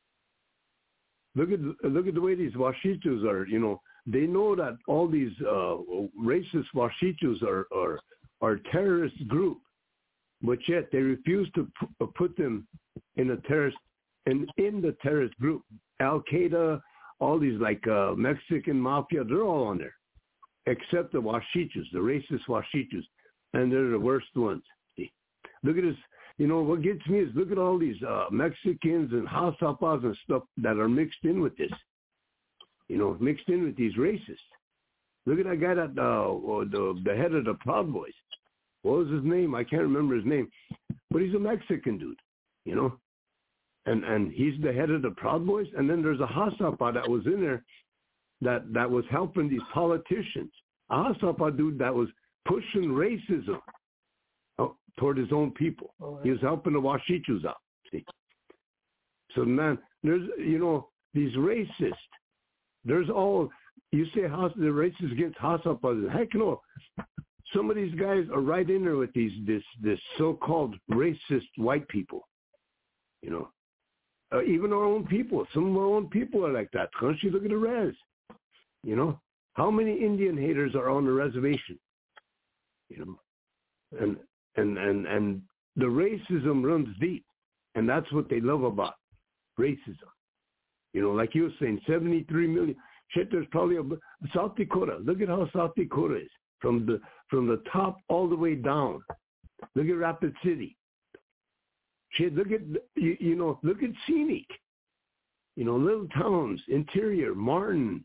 Look at look at the way these Washichus are. You know, they know that all these uh, racist Washichus are are are a terrorist group, but yet they refuse to p- put them in a terrorist and in the terrorist group. Al Qaeda, all these like uh, Mexican mafia, they're all on there, except the Washichus, the racist Washichus, and they're the worst ones. See? Look at this. You know, what gets me is look at all these uh, Mexicans and Hasapas and stuff that are mixed in with this. You know, mixed in with these racists. Look at that guy that uh, the the head of the Proud Boys. What was his name? I can't remember his name, but he's a Mexican dude. You know, and and he's the head of the Proud Boys. And then there's a Hasapa that was in there that that was helping these politicians. A Hasapa dude that was pushing racism toward his own people. Oh, yeah. He was helping the Washichus out. See? So, man, there's, you know, these racists, there's all, you say house, the racists against Hasapas. Heck no. Some of these guys are right in there with these, this, this so-called racist white people, you know. Uh, even our own people, some of our own people are like that. Can't you look at the res? You know, how many Indian haters are on the reservation? You know, and, And, and and the racism runs deep, and that's what they love about racism. You know, like you were saying, seventy-three million. Shit, there's probably a South Dakota. Look at how South Dakota is from the from the top all the way down. Look at Rapid City. Shit, look at you, you know, look at Scenic. You know, little towns, interior, Martin.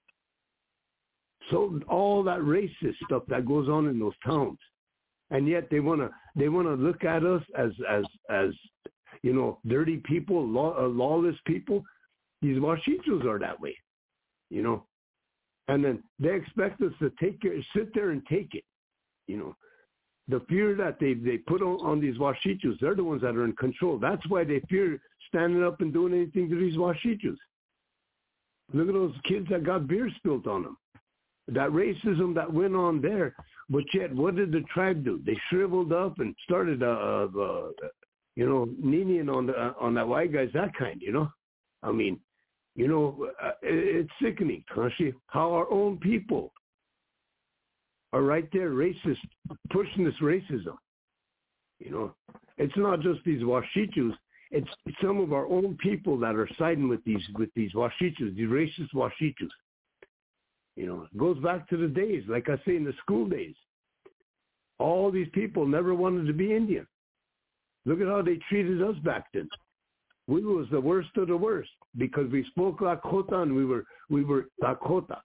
So all that racist stuff that goes on in those towns. And yet they want to they want to look at us as as as you know, dirty people, law, uh, lawless people. These Washichus are that way, you know. And then they expect us to take it, sit there and take it, you know. The fear that they they put on, on these Washichus, they're the ones that are in control. That's why they fear standing up and doing anything to these Washichus. Look at those kids that got beer spilled on them. That racism that went on there. But yet, what did the tribe do? They shriveled up and started, uh, uh, you know, kneeling on the on that white guys, that kind, you know. I mean, you know, uh, it's sickening, Kanshi, how our own people are right there, racist, pushing this racism. You know, it's not just these Washichus; it's some of our own people that are siding with these with these Washichus, these racist Washichus. You know, it goes back to the days, like I say, in the school days. All these people never wanted to be Indian. Look at how they treated us back then. We was the worst of the worst because we spoke Lakota and we were we were Lakota.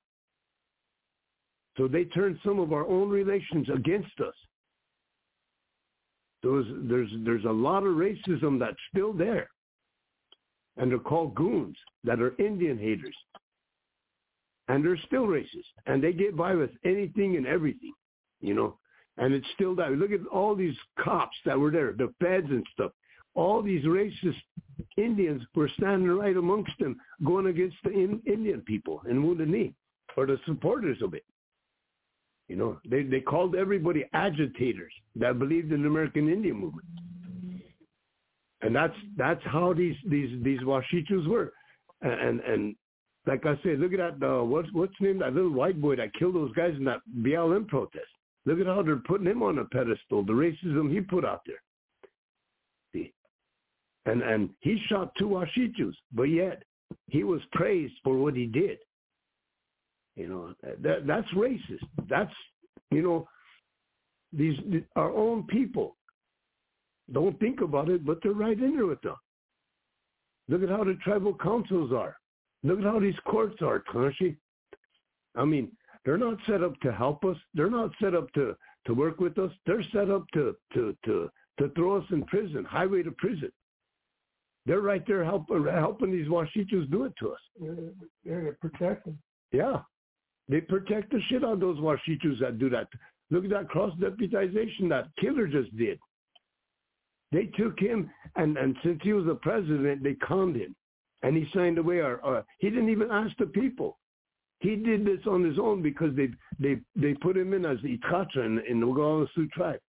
So they turned some of our own relations against us. There's there's there's a lot of racism that's still there, and they're called goons that are Indian haters, and they're still racist, and they get by with anything and everything, you know. And it's still that. Look at all these cops that were there, the feds and stuff. All these racist Indians were standing right amongst them, going against the in, Indian people in Wounded Knee, or the supporters of it. You know, they they called everybody agitators that believed in the American Indian movement, and that's that's how these these these Washichus were. And and like I said, look at that. Uh, what's what's name that little white boy that killed those guys in that B L M protest? Look at how they're putting him on a pedestal. The racism he put out there. See, and and he shot two Washichus, but yet he was praised for what he did. You know, that that's racist. That's, you know, these our own people don't think about it, but they're right in there with them. Look at how the tribal councils are. Look at how these courts are, Kanshi. I mean, they're not set up to help us. They're not set up to, to work with us. They're set up to, to, to, to throw us in prison, highway to prison. They're right there help, helping these Washichus do it to us. They're to protect them. Yeah. They protect the shit out of those Washichus that do that. Look at that cross-deputization that Killer just did. They took him, and, and since he was the president, they conned him. And he signed away our, our he didn't even ask the people. He did this on his own because they they, they put him in as Itkacha in, in the Oglala Sioux tribe.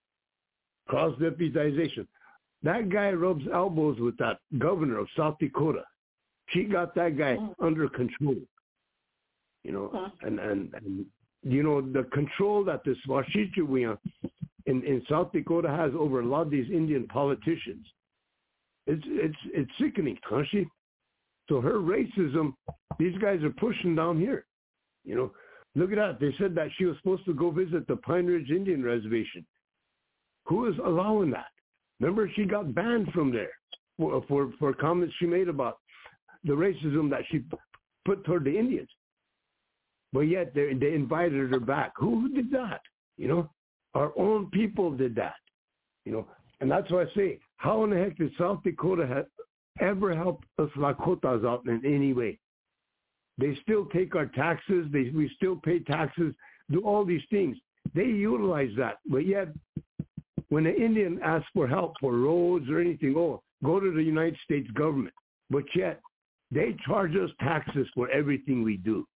Cross-deputization. That guy rubs elbows with that governor of South Dakota. She got that guy mm. under control. You know, mm. and, and, and, you know, the control that this Washichu in, in South Dakota has over a lot of these Indian politicians. It's it's it's sickening, Kanshi. So her racism, these guys are pushing down here. You know, look at that. They said that she was supposed to go visit the Pine Ridge Indian Reservation. Who is allowing that? Remember, she got banned from there for for, for comments she made about the racism that she put toward the Indians. But yet they they invited her back. Who did that? You know, our own people did that. You know, and that's why I say, how in the heck did South Dakota have ever help us Lakotas out in any way? They still take our taxes. They we still pay taxes. Do all these things. They utilize that. But yet, when an Indian asks for help for roads or anything, oh, go to the United States government. But yet, they charge us taxes for everything we do.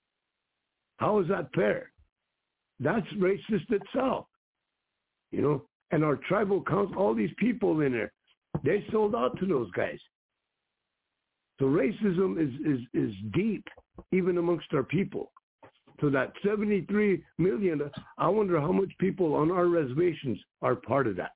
How is that fair? That's racist itself. You know, and our tribal council, all these people in there, they sold out to those guys. So racism is, is, is deep, even amongst our people. So that seventy-three million, I wonder how much people on our reservations are part of that.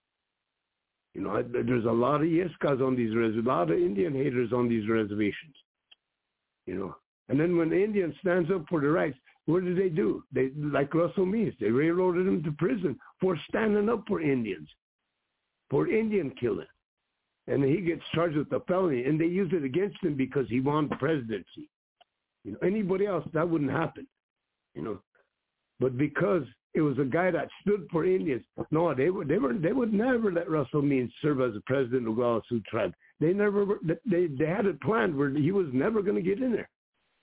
You know, there's a lot of Yeskas on these reservations, a lot of Indian haters on these reservations. You know, and then when the Indian stands up for the rights, what do they do? They, like Russell Means, they railroaded him to prison for standing up for Indians, for Indian killing. And he gets charged with a felony, and they use it against him because he won the presidency. You know, anybody else, that wouldn't happen, you know. But because it was a guy that stood for Indians, no, they would, they were, they would never let Russell Means serve as the president of the Oglala Sioux tribe. They never, they, they had it planned where he was never going to get in there.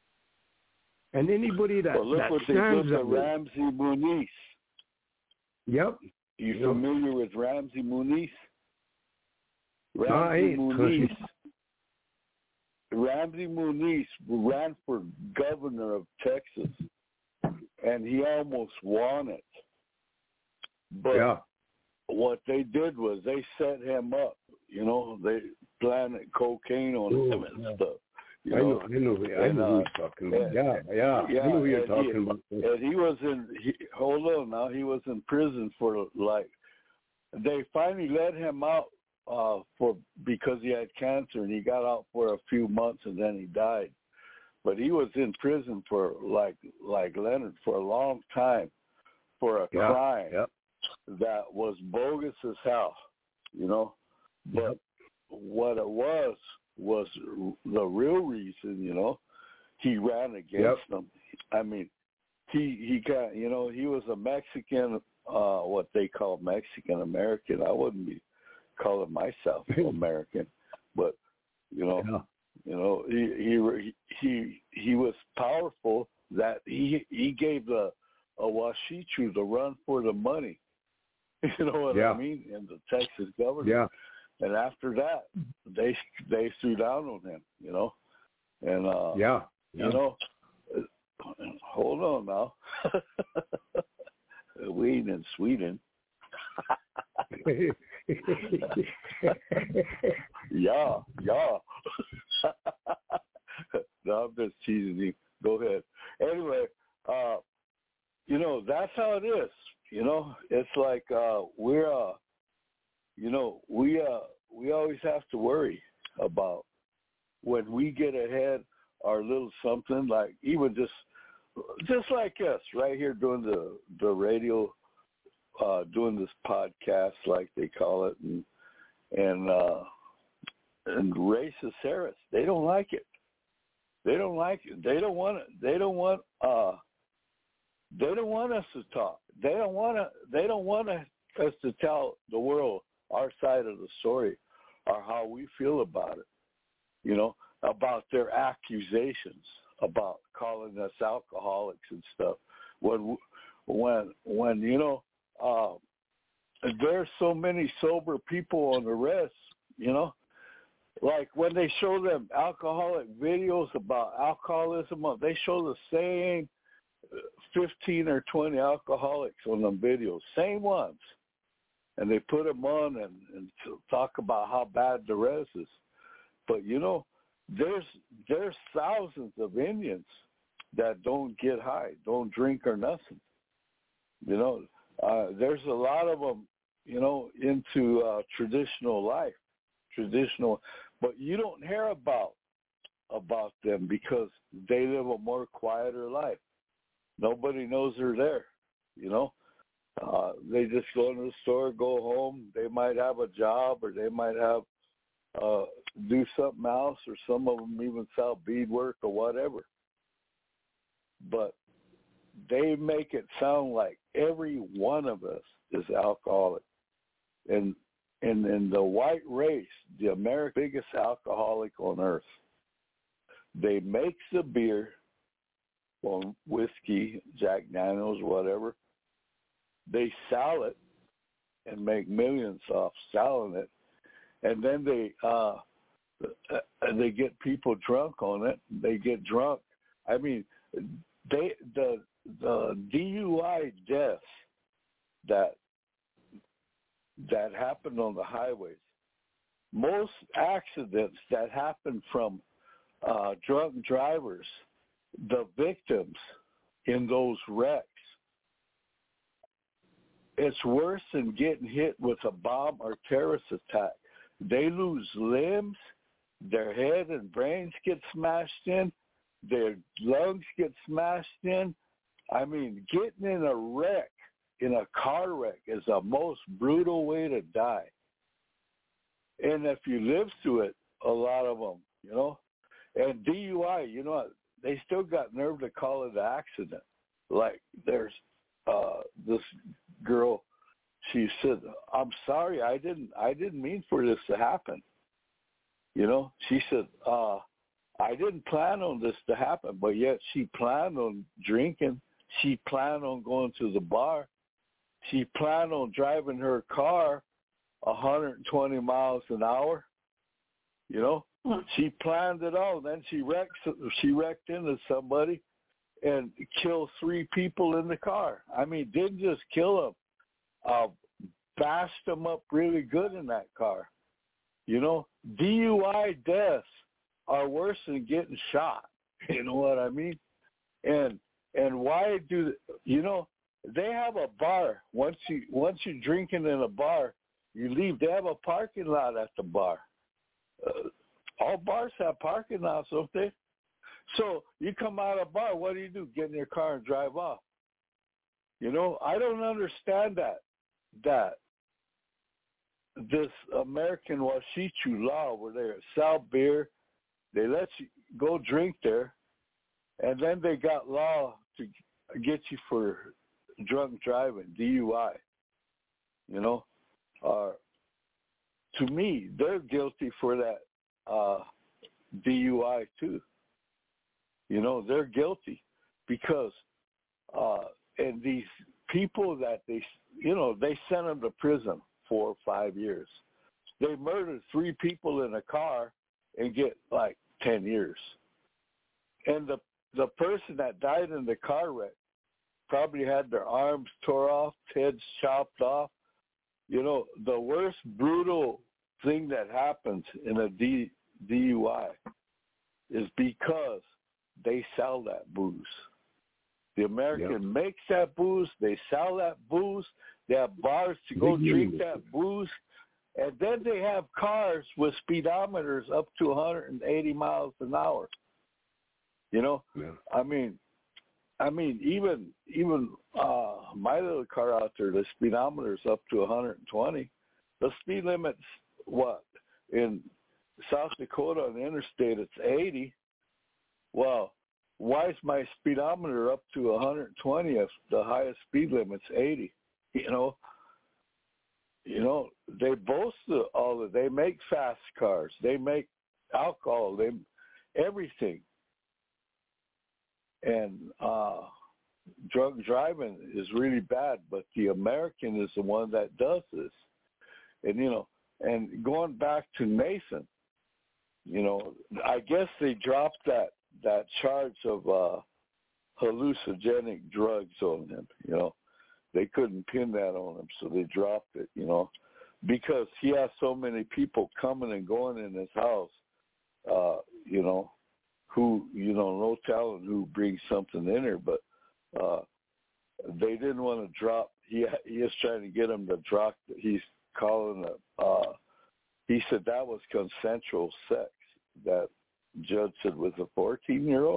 And anybody that, well, look that what stands they did to up, Ramsey Muniz. Yep. You yep. familiar with Ramsey Muniz? No, I Ramsey ain't. Muniz. Ramsey Muniz ran for governor of Texas, and he almost won it. But yeah. what they did was they set him up. You know, they planted cocaine on Ooh, him and yeah. stuff. You I know, know, I know, I and, know uh, who you're talking about. Yeah, yeah, yeah, I know who you're and talking he, about. And he was in, he, hold on now, he was in prison for like, they finally let him out uh, for because he had cancer, and he got out for a few months, and then he died. but he was in prison for like like Leonard for a long time for a yeah. crime Yep. that was bogus as hell, you know. But Yep. what it was was the real reason, you know. He ran against Yep. them. I mean, he he got, you know, he was a Mexican, uh, what they call Mexican American. I wouldn't be calling myself American, but you know, Yeah. you know, he he he he was powerful. That he he gave the a Washichu the run for the money. You know what Yeah. I mean? In the Texas government. Yeah. And after that, they they threw down on him. You know, and uh, Yeah. Yeah. you know, hold on now. We ain't in Sweden. yeah, yeah. No, I'm just teasing you. Go ahead. Anyway, uh, you know, that's how it is. You know, it's like uh, we're, uh, you know, we uh, we always have to worry about when we get ahead our little something, like even just just like us right here doing the the radio, uh, doing this podcast like they call it, and and uh, and racist Harris, they don't like it. They don't like it. They don't want it. They don't want. Uh, they don't want us to talk. They don't want to. They don't want us to tell the world our side of the story, or how we feel about it. You know, about their accusations about calling us alcoholics and stuff. When, when, when you know, uh, there's so many sober people on the rest. You know, like when they show them alcoholic videos about alcoholism, they show the same fifteen or twenty alcoholics on them videos, same ones, and they put them on and, and talk about how bad the res is. But you know, there's there's thousands of Indians that don't get high, don't drink or nothing. You know, uh, there's a lot of them, you know, into uh, traditional life, traditional, but you don't hear about about them because they live a more quieter life. Nobody knows they're there, you know. Uh, they just go into the store, go home. They might have a job, or they might have uh, do something else, or some of them even sell beadwork or whatever. But they make it sound like every one of us is alcoholic. And and in the white race, the American biggest alcoholic on earth, they make the beer, on whiskey, Jack Daniels, whatever. They sell it and make millions off selling it, and then they uh, they get people drunk on it. They get drunk. I mean, they the the D U I deaths that that happened on the highways. Most accidents that happen from uh, drunk drivers, the victims in those wrecks, it's worse than getting hit with a bomb or terrorist attack. They lose limbs, their head and brains get smashed in, their lungs get smashed in. I mean, getting in a wreck, in a car wreck, is the most brutal way to die. And if you live through it, a lot of them, you know. And D U I, you know, they still got nerve to call it an accident. Like there's uh, this girl, she said, "I'm sorry, I didn't, I didn't mean for this to happen." You know, she said, uh, "I didn't plan on this to happen," but yet she planned on drinking. She planned on going to the bar. She planned on driving her car one hundred twenty miles an hour. You know, she planned it all. Then she wrecked. She wrecked into somebody and killed three people in the car. I mean, didn't just kill them, uh, bashed them up really good in that car. You know, D U I deaths are worse than getting shot. You know what I mean? And and why do you know? They have a bar. Once you once you're drinking in a bar, you leave. They have a parking lot at the bar. Uh, all bars have parking lots, don't they? So you come out of a bar, what do you do? Get in your car and drive off. You know, I don't understand that, that this American Washichu law where they sell beer, they let you go drink there, and then they got law to get you for drunk driving, D U I. You know, uh, to me, they're guilty for that uh, D U I too. You know, they're guilty because, uh, and these people that they, you know, they sent them to prison for five years. They murdered three people in a car and get like ten years. And the the person that died in the car wreck probably had their arms tore off, heads chopped off. You know, the worst brutal thing that happens in a D, DUI is because they sell that booze. The American yep. makes that booze. They sell that booze. They have bars to go drink that booze. And then they have cars with speedometers up to one hundred eighty miles an hour. You know, yeah. I mean, I mean, even even uh, my little car out there, the speedometer's up to one hundred twenty. The speed limit's what? In South Dakota on the interstate, it's eighty. Well, why is my speedometer up to one hundred twenty if the highest speed limit's eighty? You know, you know, they boast all of. They make fast cars. They make alcohol. They everything. And uh, drunk driving is really bad, but the American is the one that does this. And, you know, and going back to Mason, you know, I guess they dropped that, that charge of uh, hallucinogenic drugs on him, you know. They couldn't pin that on him, so they dropped it, you know, because he has so many people coming and going in his house, uh, you know, who, you know, no telling who brings something in here, but uh, they didn't want to drop. He he is trying to get him to drop. He's calling it. Uh, he said that was consensual sex. That judge said was a fourteen-year-old.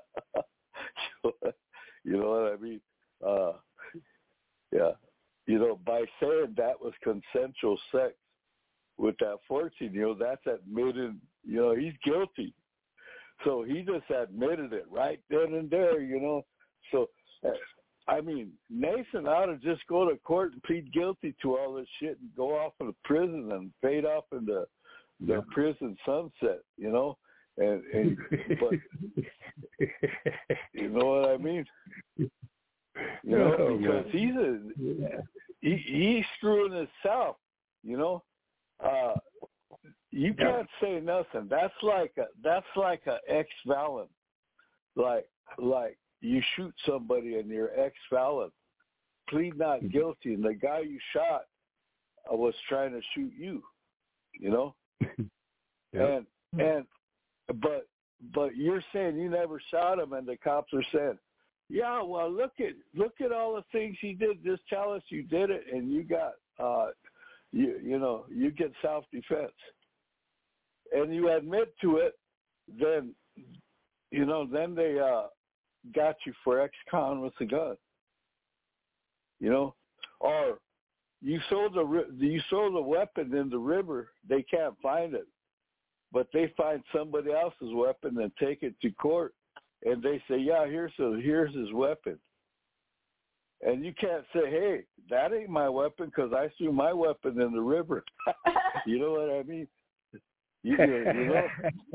You know what I mean? Uh, yeah. You know, by saying that was consensual sex with that fourteen-year-old, that's admitted. You know, he's guilty. So he just admitted it right then and there, you know. So, I mean, Mason ought to just go to court and plead guilty to all this shit and go off in the prison and fade off in the, the yeah. prison sunset, you know. And, and but you know what I mean? You know, oh, because man. he's a he, he's screwing himself, you know. Uh, You can't yeah. say nothing. That's like a that's like a ex-felon. Like like you shoot somebody and you're ex-felon, plead not guilty, and the guy you shot was trying to shoot you. You know, yeah. and and but but you're saying you never shot him, and the cops are saying, yeah, well look at look at all the things he did. Just tell us you did it, and you got uh you you know you get self-defense. And you admit to it, then, you know, then they uh, got you for ex-con with a gun. You know, or you sold the you sold a weapon in the river. They can't find it, but they find somebody else's weapon and take it to court, and they say, yeah, here's a, here's his weapon. And you can't say, hey, that ain't my weapon because I threw my weapon in the river. You know what I mean? You, you know,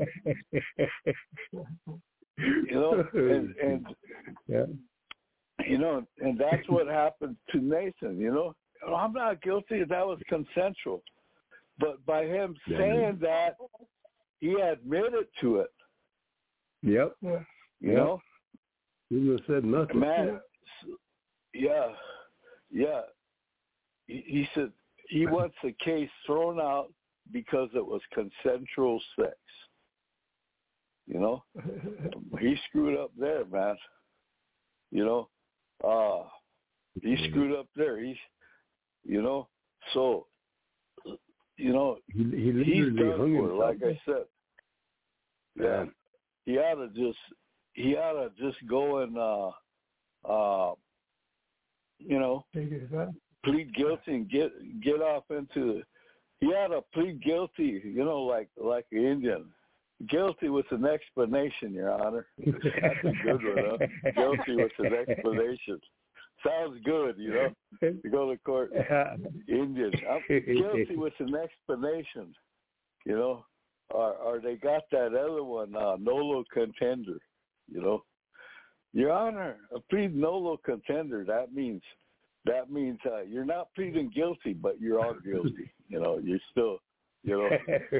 you know, and, and yeah. you know, and that's what happened to Nathan. You know, I'm not guilty. That was consensual, but by him yeah. saying that, he admitted to it. Yep. You yep. know, he just said nothing. Man, yeah, yeah. He, he said he wants the case thrown out because it was consensual sex. You know? He screwed up there, man. You know? Uh, he screwed up there. He's, you know? So, you know, he, he he's done for, like I said. Yeah. he ought to just he ought to just go and uh, uh, you know, plead guilty and get get off into. He ought to plead guilty, you know, like like an Indian. Guilty with an explanation, Your Honor. That's a good one, huh? Guilty with an explanation. Sounds good, you know. You go to court, Indian. I'm guilty with an explanation, you know. Or, or they got that other one, uh, nolo contender, you know. Your Honor, a plead nolo contender. That means that means uh, you're not pleading guilty, but you're all guilty. You know, you're still. You know,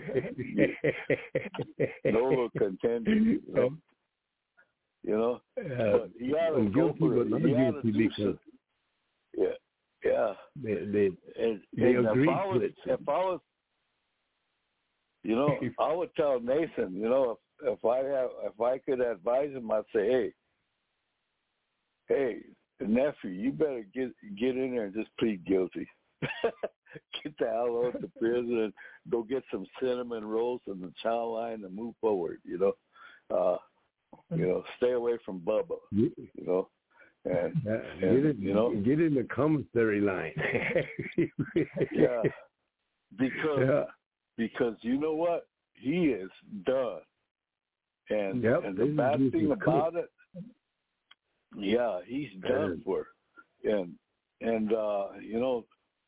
nolo contender. You know, you know. Uh, but you gotta I'm go guilty, for but it. not You gotta guilty do because some, yeah, yeah. they they, And, they and agreed if I was, to it. if I was, you know, I would tell Nathan, you know, if if I have, if I could advise him, I'd say, hey, hey, nephew, you better get get in there and just plead guilty. Get the hell out to prison and go get some cinnamon rolls and the chow line and move forward, you know. Uh, you know, stay away from Bubba, you know. And, Uh, and get in, you know, get in the commissary line. yeah, because yeah. because you know what, he is done. And Yep, and the bad thing about it, yeah, he's done Man. for. And and uh, you know,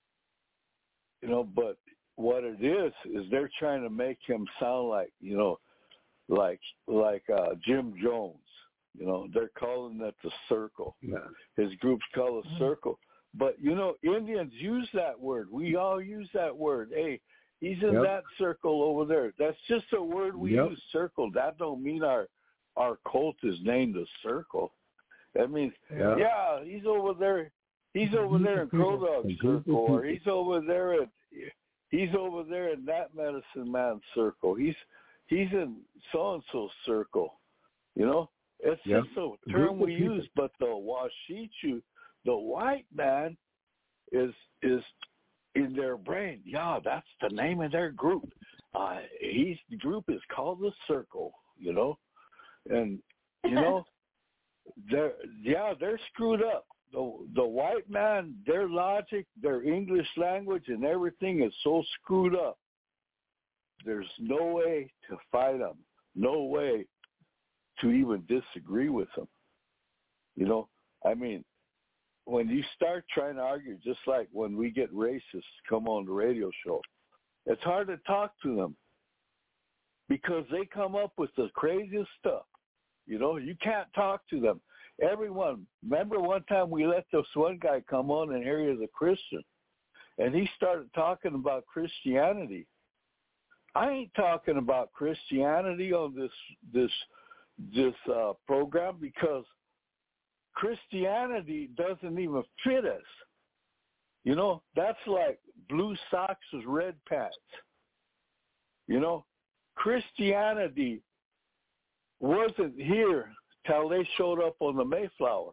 you know, but what it is is they're trying to make him sound like, you know, like like uh, Jim Jones. You know, they're calling that the circle. Yeah. His group's called a circle. But, you know, Indians use that word. We all use that word. Hey, he's in Yep. that circle over there. That's just a word we Yep. use, circle. That don't mean our our cult is named a circle. That means, Yeah. yeah, he's over there. He's over there in Crow Dog Circle, or he's over there at he's over there in that medicine man circle. He's he's in so and so circle. You know, it's Yep. just a term we use. But the Washichu, the white man, is is in their brain. Yeah, that's the name of their group. Uh, he's the group is called the Circle. You know, and you know, they're yeah they're screwed up. The the white man, their logic, their English language, and everything is so screwed up. There's no way to fight them. No way to even disagree with them. You know, I mean, when you start trying to argue, just like when we get racists come on the radio show, it's hard to talk to them because they come up with the craziest stuff. You know, you can't talk to them. Everyone, remember one time we let this one guy come on and here he is a Christian, and he started talking about Christianity. I ain't talking about Christianity on this this this uh, program because Christianity doesn't even fit us. You know, that's like blue socks with red pants. You know, Christianity wasn't here till they showed up on the Mayflower,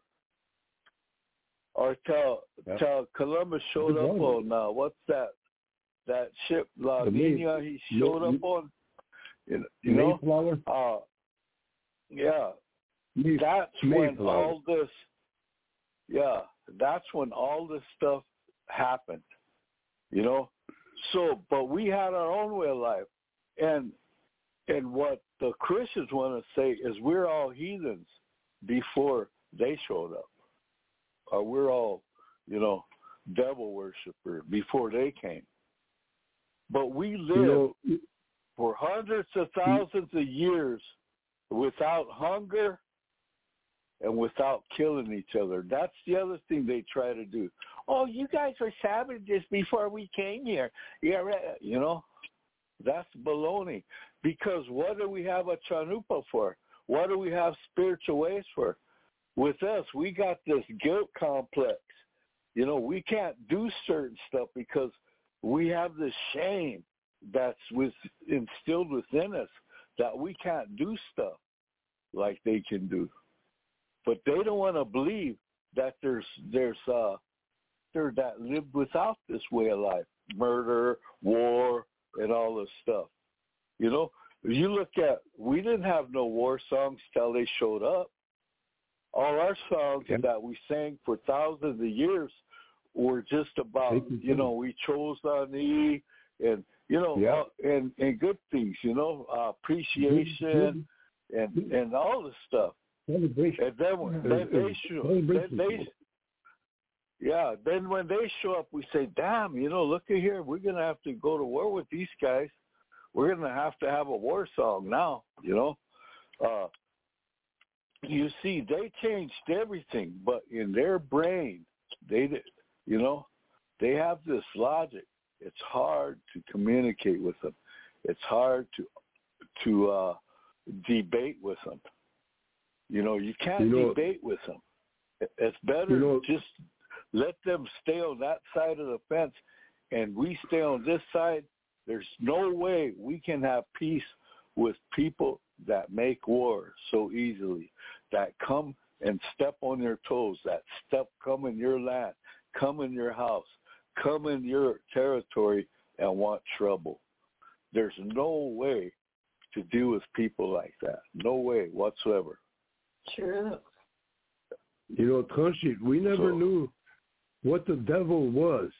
or till Yeah. till Columbus showed up on uh, what's that that ship La The May- Nina he showed May- up on. You, you know, Mayflower? uh, yeah, May- that's when Mayflower. all this, yeah, that's when all this stuff happened. You know, so but we had our own way of life, and and what the Christians want to say is we're all heathens before they showed up, or we're all, you know, devil worshippers before they came. But we lived You know, for hundreds of thousands of years without hunger and without killing each other. That's the other thing they try to do. Oh, you guys were savages before we came here. Yeah, right. You know, that's baloney. Because what do we have a chanupa for? What do we have spiritual ways for? With us, we got this guilt complex. You know, we can't do certain stuff because we have this shame that's with, instilled within us that we can't do stuff like they can do. But they don't want to believe that there's there's uh there that lived without this way of life, murder, war, and all this stuff. You know, You look at, we didn't have no war songs till they showed up. All our songs Yeah. that we sang for thousands of years were just about, you know, we chose on E and, you know, Yeah. uh, and, and good things, you know, uh, appreciation and, and all this stuff. Celebration. And then, when- It then was- they it was show, celebration then they, song. yeah, then when they show up, we say, damn, you know, look at here, we're going to have to go to war with these guys. We're going to have to have a war song now, you know. Uh, you see, they changed everything, but in their brain, they, did- you know, they have this logic. It's hard to communicate with them. It's hard to to uh, debate with them. You know, you can't You know- debate with them. It's better You know- just let them stay on that side of the fence, and we stay on this side. There's no way we can have peace with people that make war so easily, that come and step on their toes, that step come in your land, come in your house, come in your territory and want trouble. There's no way to deal with people like that. No way whatsoever. True. You know, Kanshi, we never So- knew what the devil was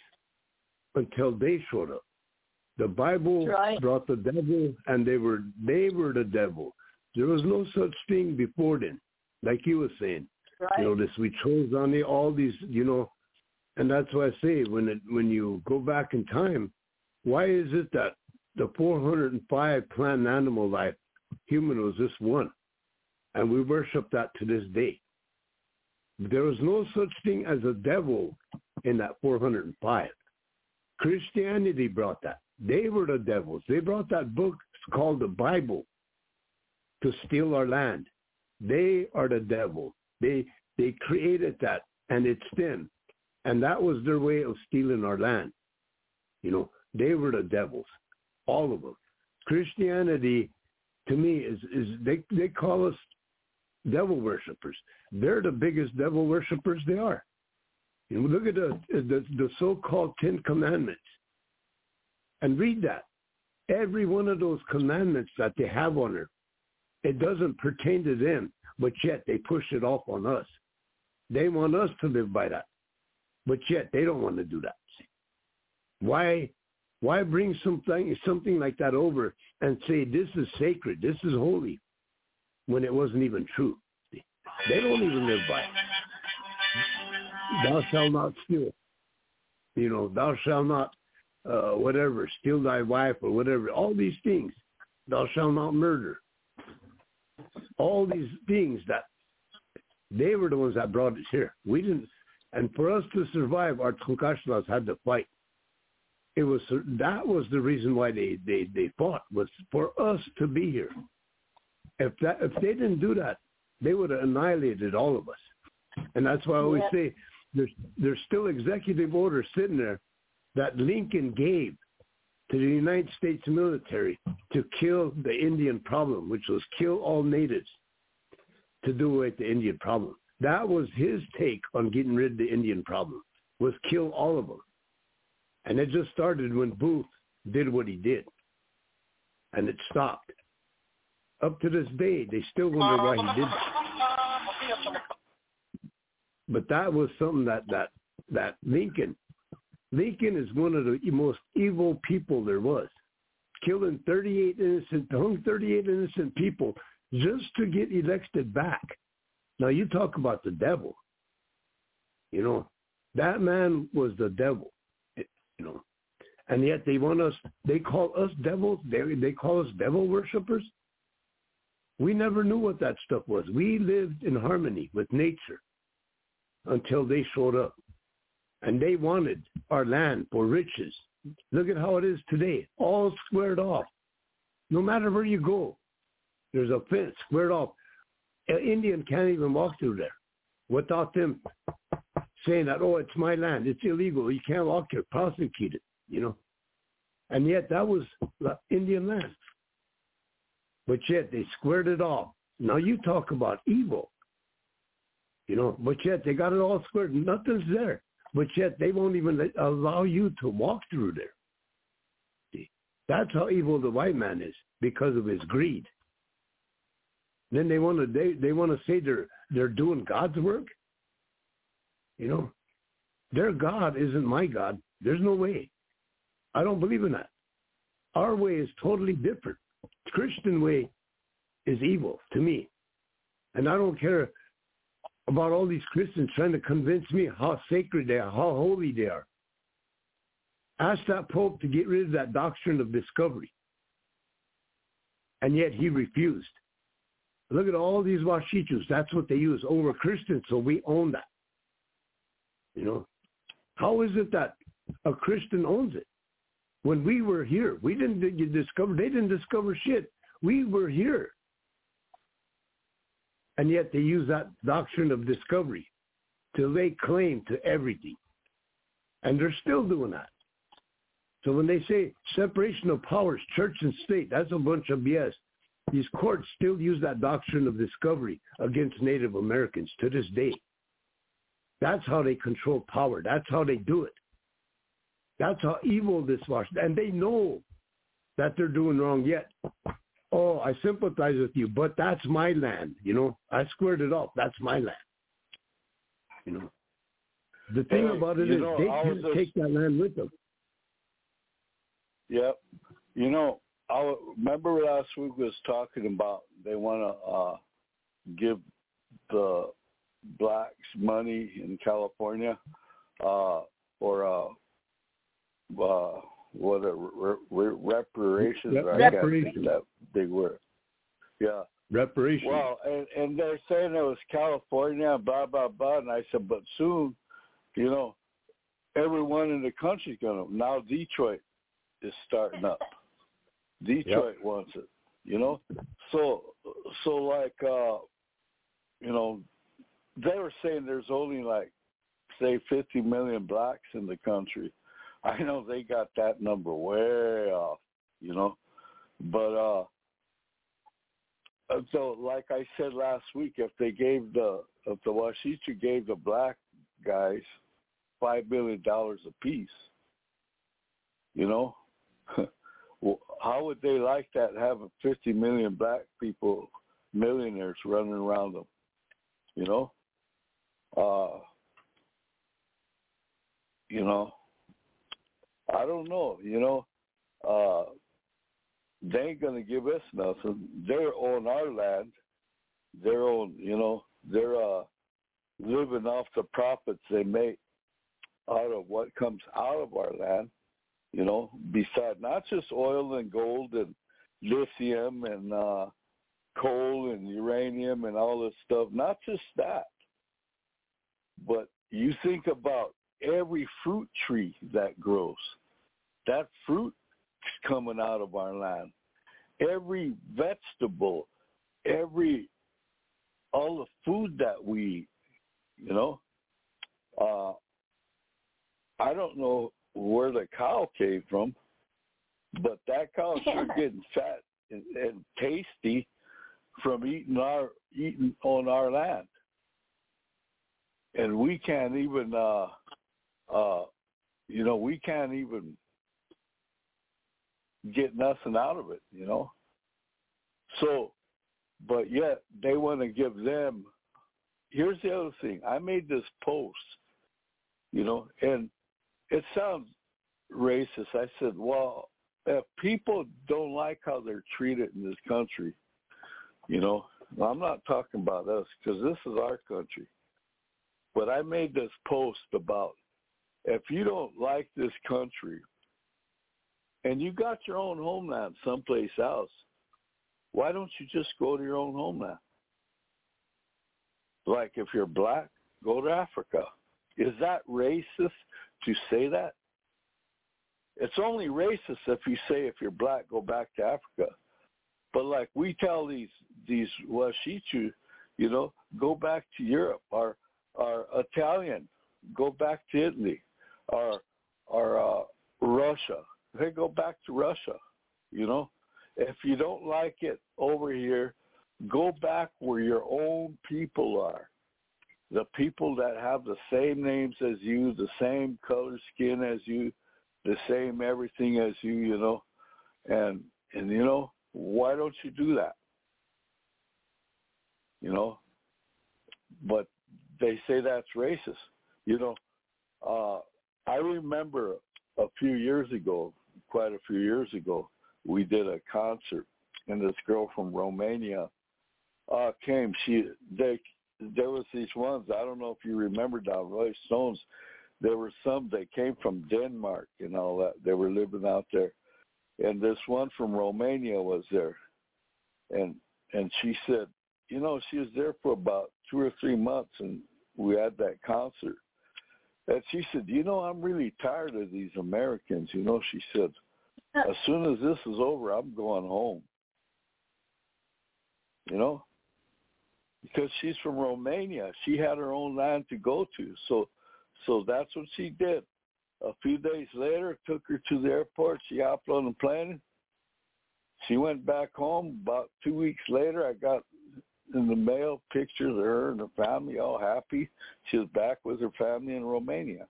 until they showed up. The Bible That's right. brought the devil, and they were they were the devil. There was no such thing before then, like you were saying. Right. You know, this we chose on the, all these, you know, and that's why I say when it, when you go back in time, why is it that the four hundred five plant and animal life, human was just one, and we worship that to this day. There was no such thing as a devil in that four hundred five. Christianity brought that. They were the devils. They brought that book called the Bible to steal our land. They are the devil. They they created that, and it's them. And that was their way of stealing our land. You know, they were the devils, all of them. Christianity, to me, is, is they, they call us devil worshippers. They're the biggest devil worshippers they are. You know, look at the, the, the so-called Ten Commandments and read that. Every one of those commandments that they have on her, it doesn't pertain to them, but yet they push it off on us. They want us to live by that, but yet they don't want to do that. Why, why bring something something like that over and say this is sacred, this is holy, when it wasn't even true? They don't even live by it. Thou shalt not steal. You know, thou shalt not, uh, whatever, steal thy wife or whatever. All these things. Thou shalt not murder. All these things that they were the ones that brought us here. We didn't. And for us to survive, our Tlaxcalas had to fight. It was that was the reason why they, they, they fought, was for us to be here. If that if they didn't do that, they would have annihilated all of us. And that's why I always Yeah. say there's there's still executive orders sitting there that Lincoln gave to the United States military to kill the Indian problem, which was kill all natives to do away with the Indian problem. That was his take on getting rid of the Indian problem, was kill all of them. And it just started when Booth did what he did. And it stopped. Up to this day, they still wonder why he did that. But that was something that, that, that Lincoln, Lincoln is one of the most evil people there was. Killing thirty-eight innocent, hung thirty-eight innocent people just to get elected back. Now you talk about the devil. You know, that man was the devil. You know, and yet they want us. They call us devils. They they call us devil worshippers. We never knew what that stuff was. We lived in harmony with nature until they showed up, and they wanted our land for riches. Look at how it is today, all squared off. No matter where you go, there's a fence squared off. An Indian can't even walk through there without them saying that, oh, it's my land. It's illegal. You can't walk here. Prosecute it, you know. And yet that was Indian land. But yet they squared it off. Now you talk about evil, you know, but yet they got it all squared. Nothing's there. But yet they won't even let, allow you to walk through there. See? That's how evil the white man is, because of his greed. Then they want to they, they want to say they're they're doing God's work. You know, their God isn't my God. There's no way. I don't believe in that. Our way is totally different. The Christian way is evil to me, and I don't care about all these Christians trying to convince me how sacred they are, how holy they are. Ask that Pope to get rid of that doctrine of discovery, and yet he refused. Look at all these Washichus. That's what they use over Christians, so we own that. You know, how is it that a Christian owns it? When we were here, we didn't discover, they didn't discover shit. We were here. And yet they use that doctrine of discovery to lay claim to everything. And they're still doing that. So when they say separation of powers, church and state, that's a bunch of B S. These courts still use that doctrine of discovery against Native Americans to this day. That's how they control power. That's how they do it. That's how evil this was. And they know that they're doing wrong yet. Oh, I sympathize with you, but that's my land. You know, I squared it up. That's my land. You know, the thing Hey, about it you is know, they I can't was just- take that land with them. Yep. You know, I remember last week we was talking about they want to uh, give the blacks money in California uh, or uh, uh, what a re- re- reparations. Rep- or I can't reparations. think that big word. Yeah. Reparations. Well, and, and they're saying it was California, blah blah blah, and I said, but soon, you know, everyone in the country's gonna now. Detroit is starting up. Detroit yep. wants it, you know. So, so like, uh, you know, they were saying there's only like, say, fifty million blacks in the country. I know they got that number way off, you know. But uh, so, like I said last week, if they gave the, if the Washichu gave the black guys five million dollars apiece, you know. Well, how would they like that, having fifty million black people, millionaires running around them, you know? Uh, you know, I don't know, you know. Uh, they ain't going to give us nothing. They're on our land. They're on, you know, they're uh, living off the profits they make out of what comes out of our land. You know, beside not just oil and gold and lithium and uh, coal and uranium and all this stuff, not just that, but you think about every fruit tree that grows. That fruit is coming out of our land. Every vegetable, every, all the food that we eat, you know. Uh, I don't know where the cow came from, but that cow's sure getting fat and, and tasty from eating our eating on our land, and we can't even, uh, uh, you know, we can't even get nothing out of it, you know. So, but yet they want to give them. Here's the other thing. I made this post, you know, and it sounds racist. I said, well, if people don't like how they're treated in this country, you know, well, I'm not talking about us because this is our country. But I made this post about if you don't like this country and you got your own homeland someplace else, why don't you just go to your own homeland? Like if you're black, go to Africa. Is that racist to say that? It's only racist if you say if you're black, go back to Africa. But like we tell these these Washichu, you know, go back to Europe. Or or Italian, go back to Italy. Or or uh, Russia, hey, go back to Russia. You know, if you don't like it over here, go back where your own people are. The people that have the same names as you, the same color skin as you, the same everything as you, you know. And, and you know, why don't you do that? You know, but they say that's racist. You know, uh, I remember a few years ago, quite a few years ago, we did a concert, and this girl from Romania uh, came. She, they, there was these ones. I don't know if you remember down Roy Stones. There were some that came from Denmark and all that. They were living out there, and this one from Romania was there, and and she said, you know, she was there for about two or three months, and we had that concert. And she said, you know, I'm really tired of these Americans. You know, she said, as soon as this is over, I'm going home. You know, because she's from Romania. She had her own land to go to. So, so that's what she did. A few days later, took her to the airport. She hopped on the plane. She went back home. About two weeks later, I got in the mail pictures of her and her family, all happy. She was back with her family in Romania.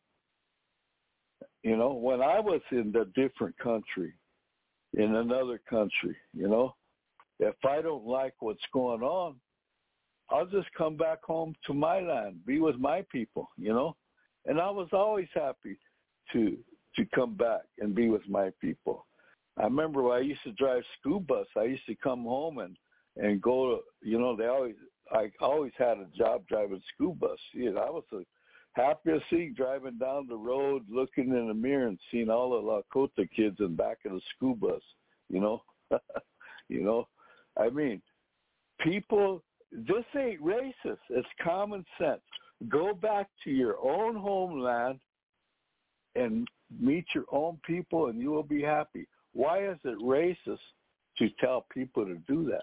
You know, when I was in a different country, in another country, you know, if I don't like what's going on, I'll just come back home to my land, be with my people, you know. And I was always happy to to come back and be with my people. I remember when I used to drive school bus, I used to come home and and go to, you know, they always, I always had a job driving school bus. You know, I was the happiest thing driving down the road, looking in the mirror and seeing all the Lakota kids in the back of the school bus, you know. You know, I mean, people, this ain't racist. It's common sense. Go back to your own homeland and meet your own people and you will be happy. Why is it racist to tell people to do that?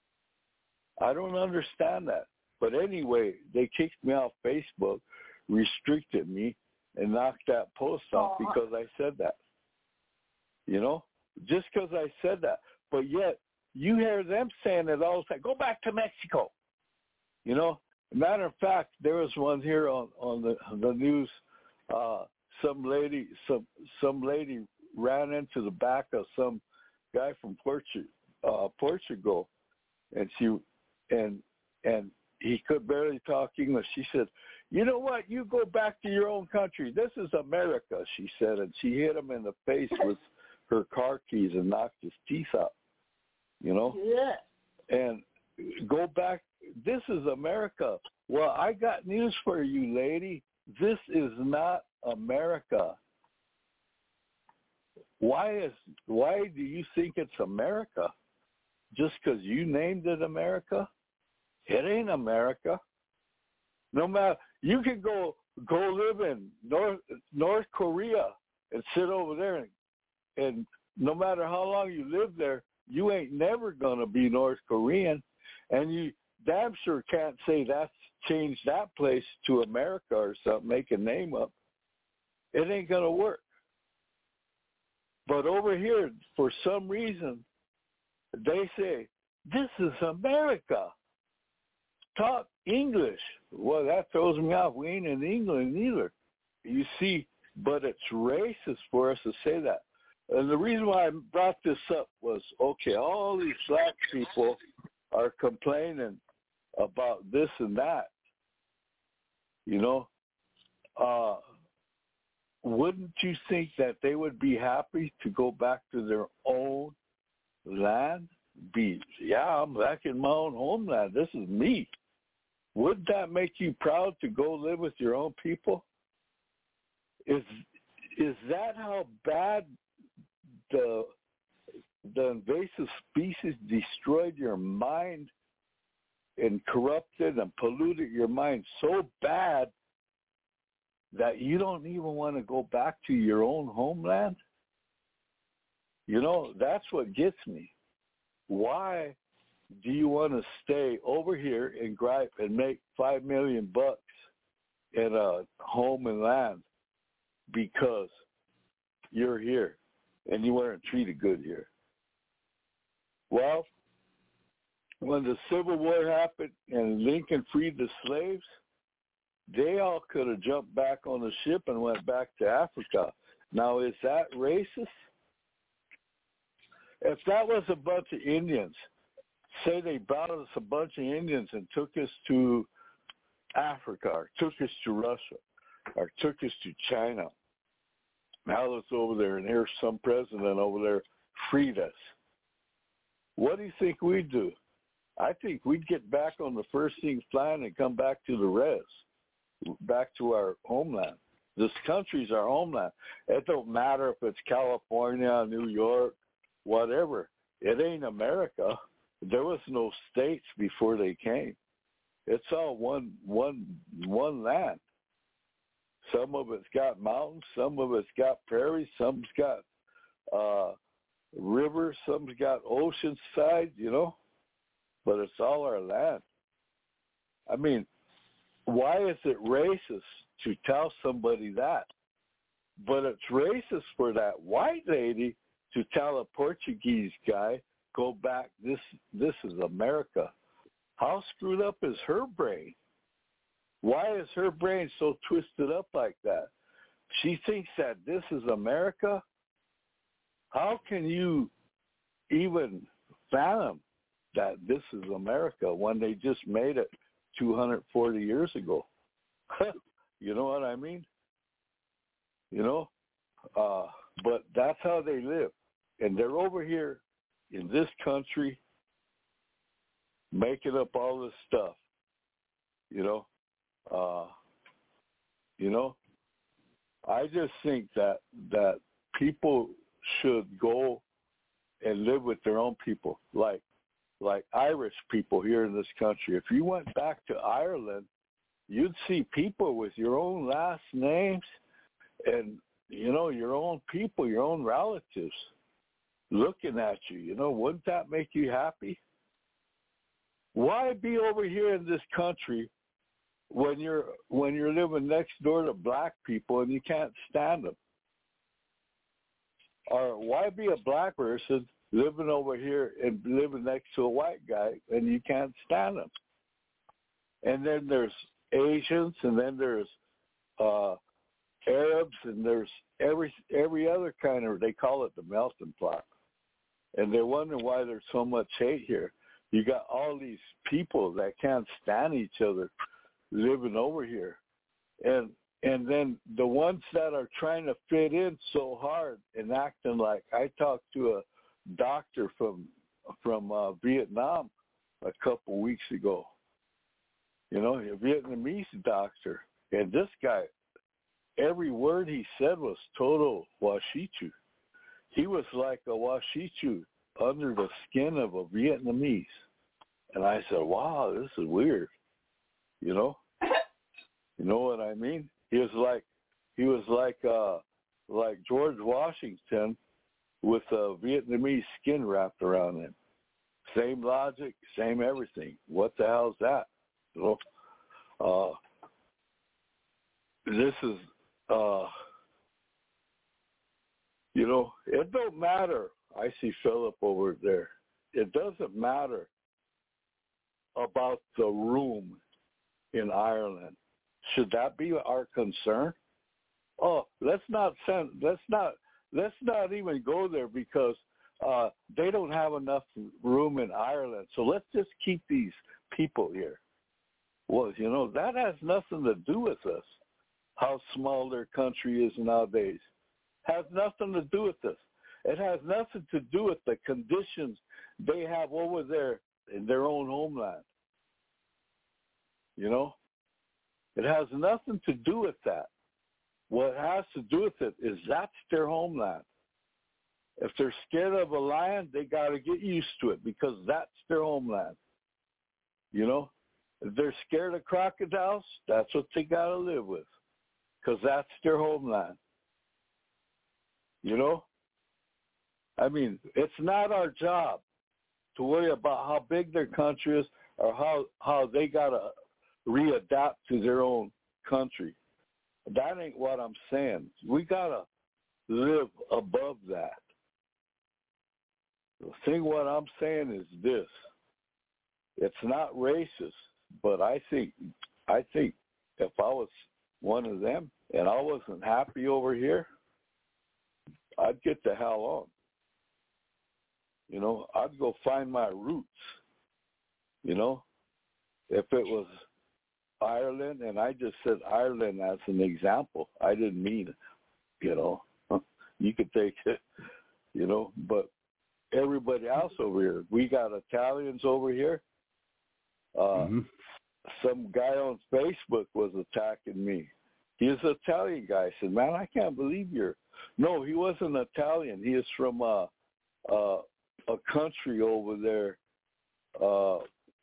I don't understand that. But anyway, they kicked me off Facebook, restricted me, and knocked that post off because I said that. You know, just because I said that. But yet, you hear them saying it all the time, go back to Mexico. You know, matter of fact, there was one here on, on the the news. Uh, some lady, some some lady ran into the back of some guy from Portu- uh, Portugal, and she and and he could barely talk English. She said, "You know what? You go back to your own country. This is America," she said, and she hit him in the face with her car keys and knocked his teeth out. You know, yeah. And go back. This is America. Well, I got news for you, lady. This is not America. Why is why do you think it's America? Just because you named it America? It ain't America. No matter, you can go go live in North North Korea and sit over there, and, and no matter how long you live there, you ain't never gonna be North Korean, and you damn sure can't say that's changed that place to America or something, make a name up. It ain't gonna work. But over here, for some reason, they say, this is America. Talk English. Well, that throws me off. We ain't in England either. You see, but it's racist for us to say that. And the reason why I brought this up was, okay, all these black people are complaining about this and that. You know, uh, wouldn't you think that they would be happy to go back to their own land? Be, yeah, I'm back in my own homeland. This is me. Wouldn't that make you proud to go live with your own people? Is is that how bad the the invasive species destroyed your mind and corrupted and polluted your mind so bad that you don't even want to go back to your own homeland? You know, that's what gets me. Why do you want to stay over here and gripe and make five million bucks in a home and land because you're here and you weren't treated good here? Well, when the Civil War happened and Lincoln freed the slaves, they all could have jumped back on the ship and went back to Africa. Now, is that racist? if that was a bunch of Indians, say they brought us a bunch of Indians and took us to Africa or took us to Russia or took us to China. Now let's over there and here's some president over there freed us. What do you think we'd do? I think we'd get back on the first thing flying and come back to the res, back to our homeland. This country's our homeland. It don't matter if it's California, New York, whatever. It ain't America. There was no states before they came. It's all one one one land. Some of it's got mountains, some of it's got prairies, some's got uh, rivers, some's got ocean side, you know. But it's all our land. I mean, why is it racist to tell somebody that? But it's racist for that white lady to tell a Portuguese guy, go back, this this is America. How screwed up is her brain? Why is her brain so twisted up like that? She thinks that this is America? How can you even fathom that this is America when they just made it two hundred forty years ago? You know what I mean? You know? Uh, but that's how they live. And they're over here in this country making up all this stuff, you know? Uh, you know? I just think that that people should go and live with their own people, like like Irish people here in this country. If you went back to Ireland, you'd see people with your own last names and, you know, your own people, your own relatives looking at you. You know, wouldn't that make you happy? Why be over here in this country when you're when you're living next door to black people and you can't stand them? Or why be a black person living over here and living next to a white guy and you can't stand them? And then there's Asians, and then there's uh, Arabs, and there's every every other kind of, they call it the melting pot. And they're wondering why there's so much hate here. You got all these people that can't stand each other living over here. And and then the ones that are trying to fit in so hard and acting like, I talked to a doctor from from uh, Vietnam a couple weeks ago, you know, a Vietnamese doctor. And this guy, every word he said was total Washichu. He was like a Washichu under the skin of a Vietnamese. And I said, wow, this is weird, you know? You know what I mean? He was like, he was like, uh, like George Washington with a Vietnamese skin wrapped around him. Same logic, same everything. What the hell's that? You know, uh, this is, uh, you know, it don't matter. I see Philip over there. It doesn't matter about the room in Ireland. Should that be our concern? Oh, let's not send. Let's not. Let's not even go there because uh, they don't have enough room in Ireland. So let's just keep these people here. Well, you know, that has nothing to do with us. How small their country is nowadays has nothing to do with this. It has nothing to do with the conditions they have over there in their own homeland. You know, it has nothing to do with that. What has to do with it is that's their homeland. If they're scared of a lion, they got to get used to it because that's their homeland. You know, if they're scared of crocodiles, that's what they got to live with because that's their homeland. You know, I mean, it's not our job to worry about how big their country is or how, how they got to readapt to their own country. That ain't what I'm saying. We got to live above that. The thing what I'm saying is this. It's not racist, but I think I think if I was one of them and I wasn't happy over here, I'd get the hell on. You know, I'd go find my roots. You know, if it was Ireland, and I just said Ireland as an example, I didn't mean it. You know, you could take it. You know, but everybody else over here, we got Italians over here. Uh, mm-hmm. Some guy on Facebook was attacking me. He's an Italian guy. I said, man, I can't believe you're. No, he wasn't Italian. He is from uh, uh, a country over there, uh,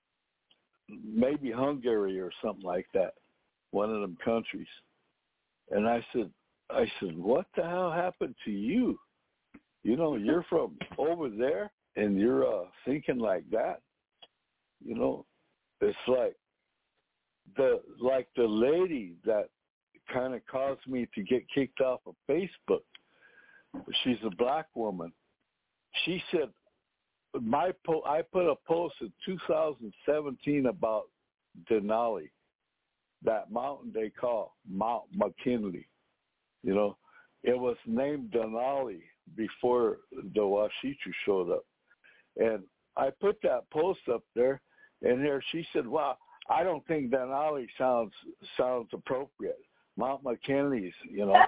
maybe Hungary or something like that, one of them countries. And I said, I said, what the hell happened to you? You know, you're from over there and you're uh, thinking like that. You know, it's like the like the lady that kind of caused me to get kicked off of Facebook. She's a black woman. She said, my po- I put a post in two thousand seventeen about Denali, that mountain they call Mount McKinley. You know, it was named Denali before the Washichu showed up. And I put that post up there, and here she said, well, I don't think Denali sounds sounds appropriate. Mount McKinley's, you know.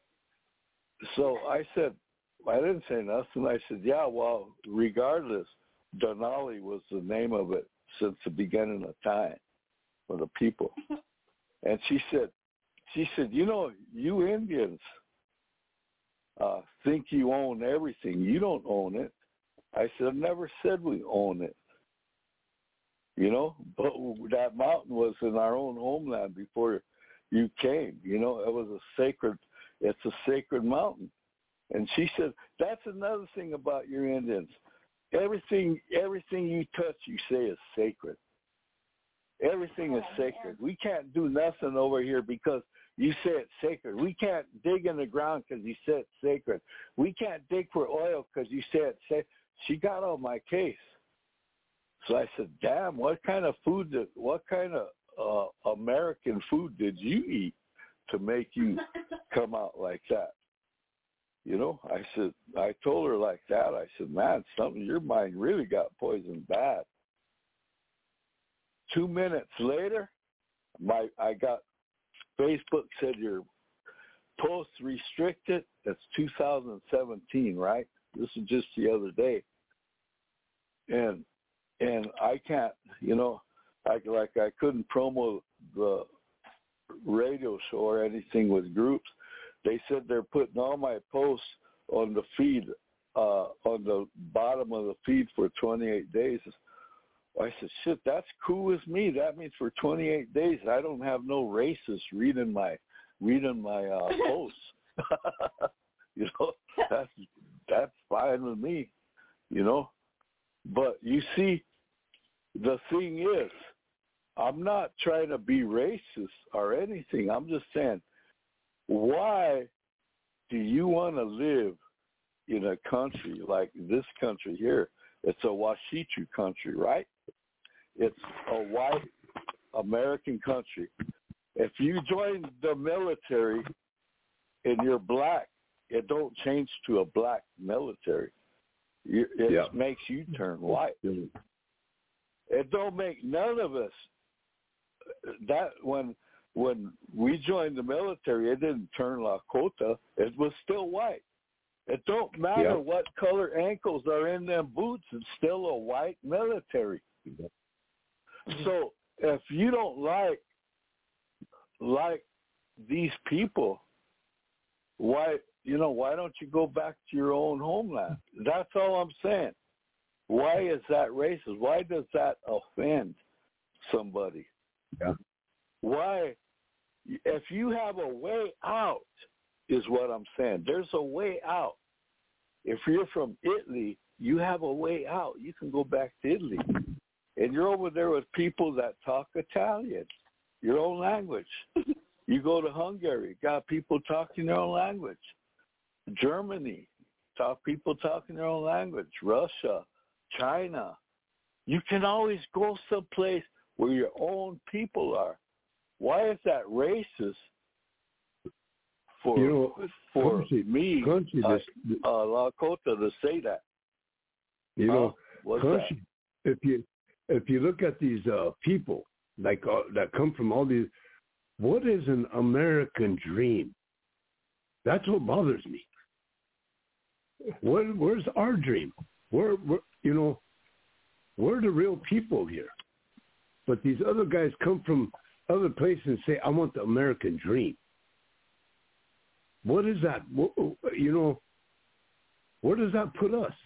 So I said, I didn't say nothing. I said, yeah, well, regardless, Denali was the name of it since the beginning of time for the people. And she said, she said, you know, you Indians uh, think you own everything. You don't own it. I said, I never said we own it. You know, but that mountain was in our own homeland before you came. You know, it was a sacred, it's a sacred mountain. And she said, that's another thing about your Indians. Everything, everything you touch, you say is sacred. Everything is sacred. We can't do nothing over here because you say it's sacred. We can't dig in the ground because you say it's sacred. We can't dig for oil because you say it's sacred. She got on my case. So I said, damn, what kind of food, did, what kind of uh, American food did you eat to make you come out like that? You know, I said, I told her like that. I said, man, something, your mind really got poisoned bad. Two minutes later, my I got, Facebook said your post restricted. That's two thousand seventeen, right? This is just the other day. And and I can't, you know, I, like I couldn't promo the radio show or anything with groups. They said they're putting all my posts on the feed, uh, on the bottom of the feed for twenty-eight days. I said, shit, that's cool with me. That means for twenty-eight days, I don't have no racists reading my reading my uh, posts. You know, that's that's fine with me. You know, but you see, the thing is, I'm not trying to be racist or anything. I'm just saying, why do you want to live in a country like this country here? It's a Washichu country, right? It's a white American country. If you join the military and you're black, it don't change to a black military. It yeah. makes you turn white. It don't make none of us. That when when we joined the military, it didn't turn Lakota. It was still white. It don't matter yeah. what color ankles are in them boots. It's still a white military. Yeah. So if you don't like like these people, why you know why don't you go back to your own homeland? That's all I'm saying. Why is that racist? Why does that offend somebody? Yeah. Why? If you have a way out, is what I'm saying. There's a way out. If you're from Italy, you have a way out. You can go back to Italy. And you're over there with people that talk Italian, your own language. You go to Hungary, got people talking their own language. Germany, talk people talking their own language. Russia, China. You can always go someplace where your own people are. Why is that racist for, you know, for country, me, country, uh, uh, Lakota, to say that? You know, What's country, if you if you look at these uh, people like uh, that come from all these, what is an American dream? That's what bothers me. Where, where's our dream? Where, where, you know, we're the real people here. But these other guys come from other places and say, I want the American dream. What is that? What, you know, where does that put us?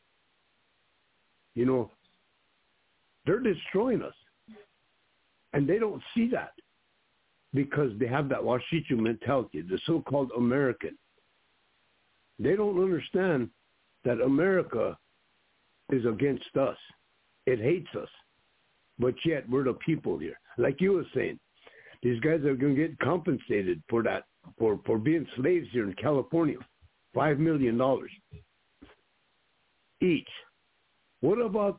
You know, they're destroying us. And they don't see that because they have that Washichu mentality, the so-called American. They don't understand that America is against us. It hates us. But yet we're the people here. Like you were saying, these guys are going to get compensated for that, for, for being slaves here in California, five million dollars each. What about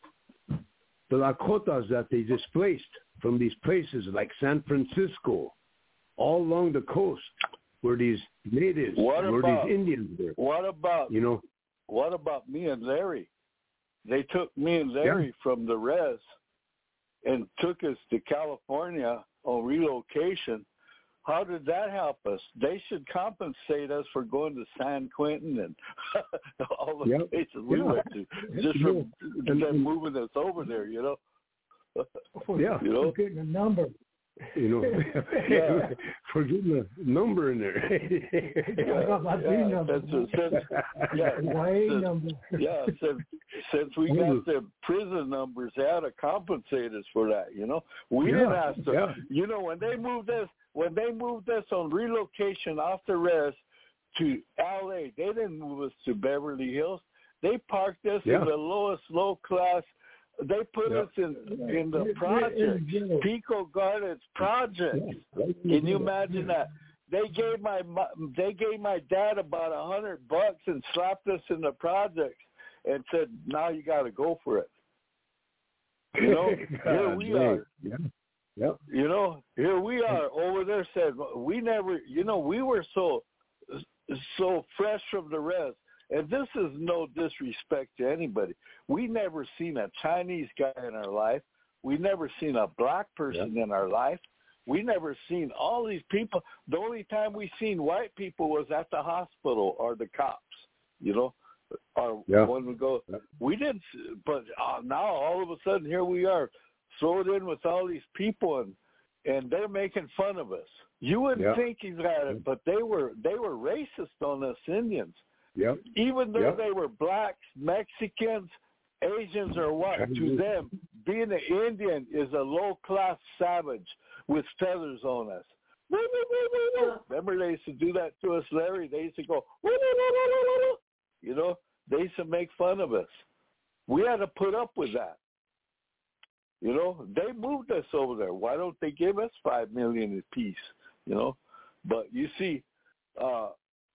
the Lakotas that they displaced from these places like San Francisco, all along the coast, where these natives, what where about, these Indians were? What about, you know, what about me and Larry? They took me and Larry yeah. from the res and took us to California on relocation. How did that help us? They should compensate us for going to San Quentin and all the yep. places we yeah. went to, just yeah. from and, them and, moving us over there, you know? For, yeah. you know, getting a number. You know, yeah. for getting a number in there. yeah, my yeah, number. since, since, yeah, Y since, number. yeah, since, since we got the prison numbers, they had to compensate us for that, you know? We yeah, didn't ask them. Yeah. You know, when they moved us, when they moved us on relocation off the res to L A, they didn't move us to Beverly Hills. They parked us yeah. in the lowest low class. They put yeah. us in in the projects, Pico Gardens projects. Yeah. Can you imagine that? They gave my they gave my dad about a hundred bucks and slapped us in the projects and said, "Now you got to go for it." You know, here we are. Yeah. Yep. You know, here we are over there. Said we never. You know, we were so so fresh from the res. And this is no disrespect to anybody. We never seen a Chinese guy in our life. We never seen a black person yeah. in our life. We never seen all these people. The only time we seen white people was at the hospital or the cops, you know, or yeah. when we go. Yeah. We didn't, but uh, now all of a sudden here we are, thrown in with all these people, and and they're making fun of us. You wouldn't yeah. think he's got it, but they were they were racist on us Indians. Yep. Even though yep. they were blacks, Mexicans, Asians, or what, to them, being an Indian is a low-class savage with feathers on us. Remember they used to do that to us, Larry? They used to go, you know, they used to make fun of us. We had to put up with that. You know, they moved us over there. Why don't they give us five million dollars apiece, you know? But you see, uh,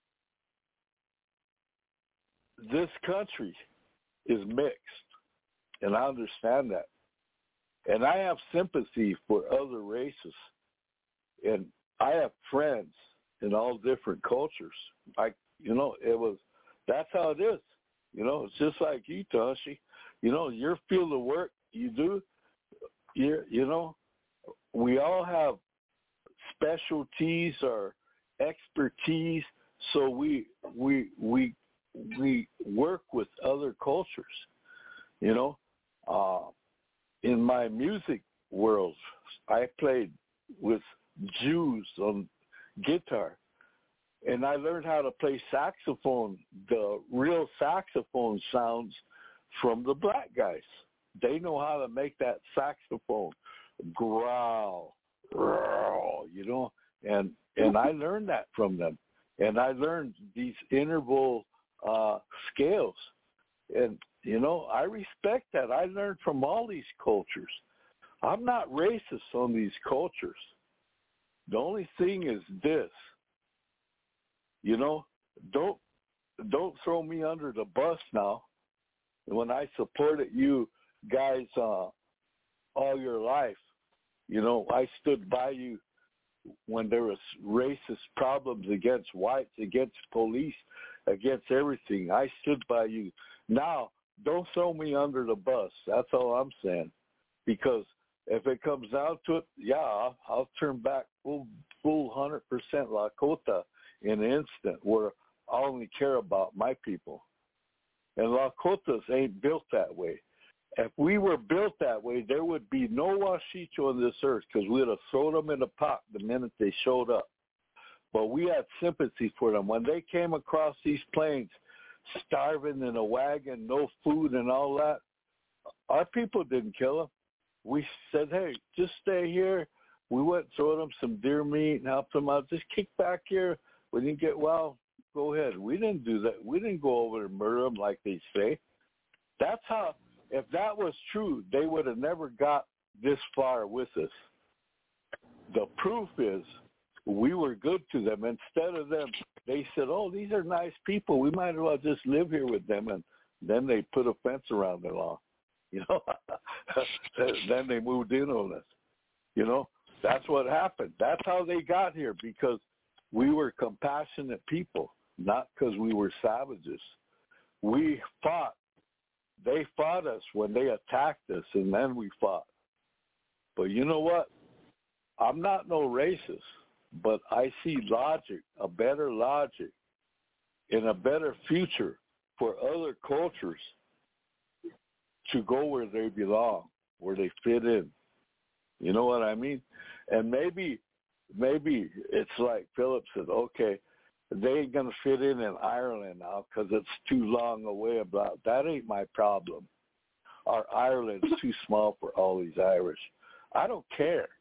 this country is mixed, and I understand that. And I have sympathy for other races, and I have friends in all different cultures. I, you know, it was, that's how it is. You know, it's just like you, Tashi. You know, your field of work, you do, you you know, we all have specialties or expertise, so we we we we work with other cultures. You know, uh, in my music world, I played with Jews on guitar, and I learned how to play saxophone, the real saxophone sounds from the black guys. They know how to make that saxophone growl, growl, you know, and and I learned that from them. And I learned these interval uh, scales. And, you know, I respect that. I learned from all these cultures. I'm not racist on these cultures. The only thing is this, you know, don't don't throw me under the bus now. When I supported you guys uh, all your life, you know, I stood by you when there was racist problems against whites, against police, against everything. I stood by you. Now don't throw me under the bus. That's all I'm saying. Because if it comes down to it, yeah, I'll, I'll turn back full, full one hundred percent Lakota in an instant where I only care about my people. And Lakotas ain't built that way. If we were built that way, there would be no Washicho on this earth because we would have thrown them in the pot the minute they showed up. But we had sympathy for them. When they came across these plains, starving in a wagon, no food and all that, our people didn't kill them. We said, hey, just stay here. We went and throw them some deer meat and helped them out. Just kick back here. When you get well, go ahead. We didn't do that. We didn't go over and murder them like they say. That's how, if that was true, they would have never got this far with us. The proof is we were good to them. Instead of them, they said, oh, these are nice people. We might as well just live here with them. And then they put a fence around their lawn. You know, then they moved in on us. You know, that's what happened. That's how they got here, because we were compassionate people, not because we were savages. We fought. They fought us when they attacked us, and then we fought. But you know what? I'm not no racist, but I see logic, a better logic, and a better future for other cultures to go where they belong, where they fit in. You know what I mean? And maybe, maybe it's like Philip said, okay, they ain't going to fit in in Ireland now because it's too long away. About that ain't my problem. Our Ireland's too small for all these Irish. I don't care.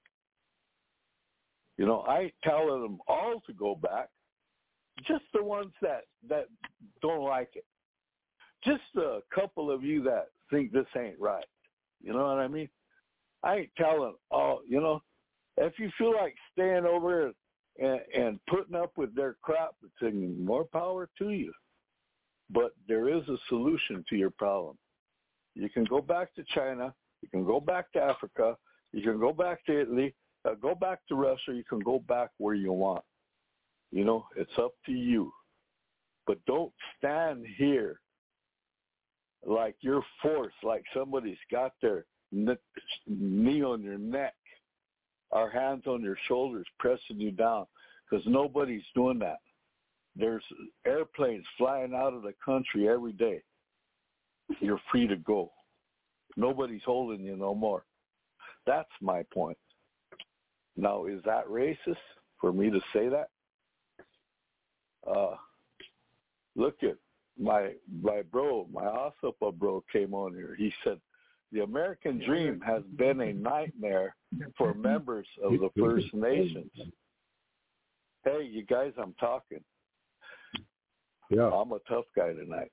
You know, I ain't telling them all to go back, just the ones that, that don't like it. Just a couple of you that think this ain't right. You know what I mean? I ain't telling, oh, you know, if you feel like staying over and, and putting up with their crap, it's more power to you. But there is a solution to your problem. You can go back to China. You can go back to Africa. You can go back to Italy. Uh, go back to Russia. You can go back where you want. You know, it's up to you. But don't stand here like you're forced, like somebody's got their knee on your neck, our hands on your shoulders, pressing you down, because nobody's doing that. There's airplanes flying out of the country every day. You're free to go. Nobody's holding you no more. That's my point. Now, is that racist for me to say that? Uh, look at my my bro, my Asapa bro came on here. He said, the American dream has been a nightmare for members of the First Nations. Hey, you guys, I'm talking. Yeah. I'm a tough guy tonight.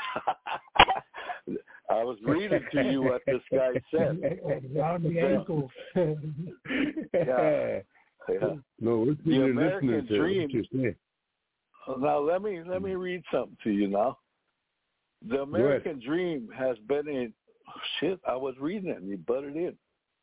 I was reading to you what this guy said. yeah. yeah. No, it's the American dream. Now let me let me read something to you now. The American dream has been in oh, shit. I was reading it and you butted in.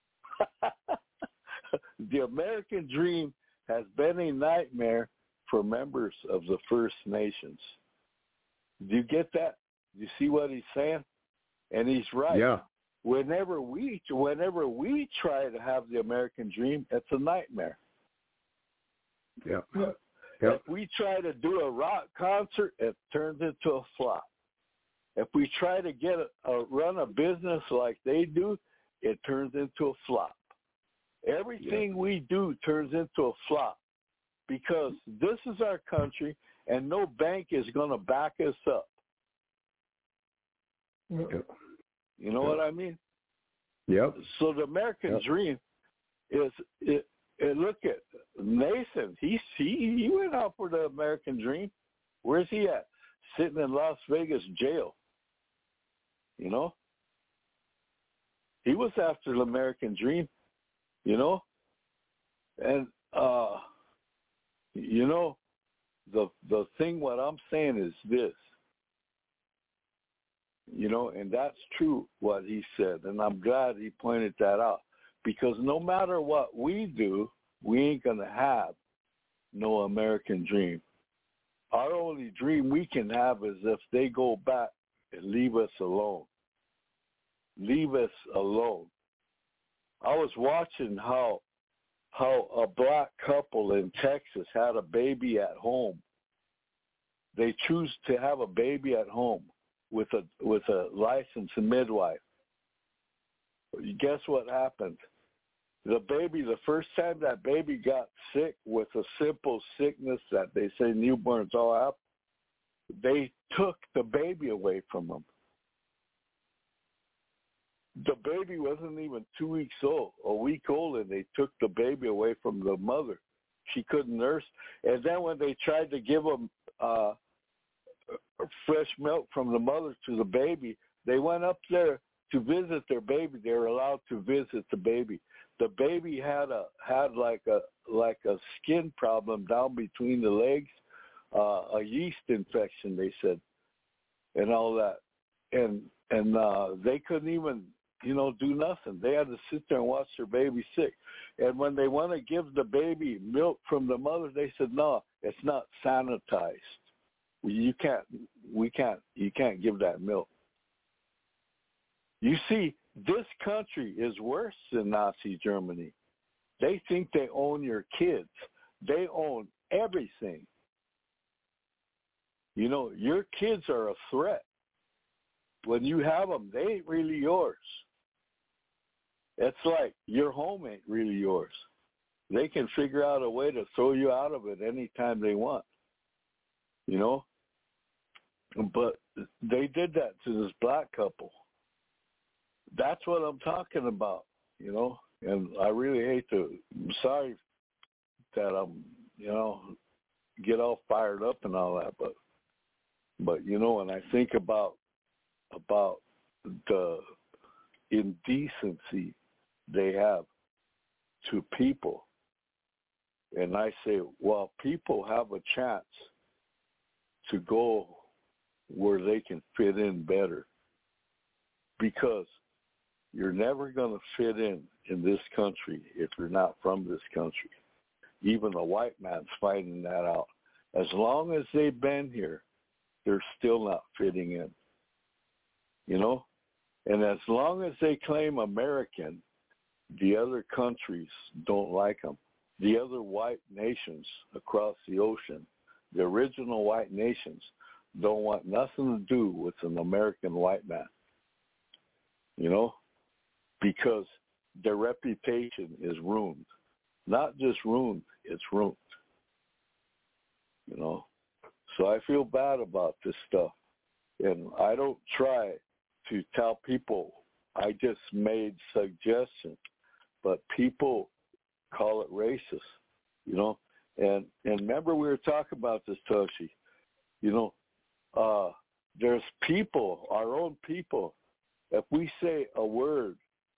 The American dream has been a nightmare for members of the First Nations. Do you get that? You see what he's saying? And he's right. Yeah. Whenever we whenever we try to have the American dream, it's a nightmare. Yeah. If we try to do a rock concert, it turns into a flop. If we try to get a, a run a business like they do, it turns into a flop. Everything yeah. we do turns into a flop because this is our country and no bank is going to back us up. Yeah. You know yeah. what I mean? Yep. So the American yep. dream is it. And look at Nathan. He he he went out for the American dream. Where's he at? Sitting in Las Vegas jail. You know. He was after the American dream. You know. And uh, you know, the the thing what I'm saying is this. You know, and that's true what he said, and I'm glad he pointed that out. Because no matter what we do, we ain't going to have no American dream. Our only dream we can have is if they go back and leave us alone. Leave us alone. I was watching how how a black couple in Texas had a baby at home. They choose to have a baby at home with a with a licensed midwife. Guess what happened? The baby, the first time that baby got sick with a simple sickness that they say newborns all have, they took the baby away from them. The baby wasn't even two weeks old, a week old, and they took the baby away from the mother. She couldn't nurse. And then when they tried to give them uh, fresh milk from the mother to the baby, they went up there to visit their baby. They were allowed to visit the baby. The baby had a had like a like a skin problem down between the legs, uh, a yeast infection, they said, and all that, and and uh, they couldn't even, you know, do nothing. They had to sit there and watch their baby sick. And when they want to give the baby milk from the mother, they said, no, it's not sanitized. You can't, we can't, you can't give that milk. You see, this country is worse than Nazi Germany. They think they own your kids. They own everything. You know, your kids are a threat. When you have them, they ain't really yours. It's like your home ain't really yours. They can figure out a way to throw you out of it anytime they want, you know? But they did that to this black couple. That's what I'm talking about, you know? And I really hate to, I'm sorry that I'm, you know, get all fired up and all that, but, but you know, when I think about, about the indecency they have to people, and I say, well, people have a chance to go where they can fit in better, because you're never going to fit in in this country if you're not from this country. Even the white man's finding that out. As long as they've been here, they're still not fitting in, you know? And as long as they claim American, the other countries don't like them. The other white nations across the ocean, the original white nations, don't want nothing to do with an American white man, you know, because their reputation is ruined. Not just ruined, it's ruined, you know. So I feel bad about this stuff, and I don't try to tell people. I just made suggestions, but people call it racist, you know. And and remember we were talking about this, Toshi, you know, uh, there's people, our own people, if we say a word,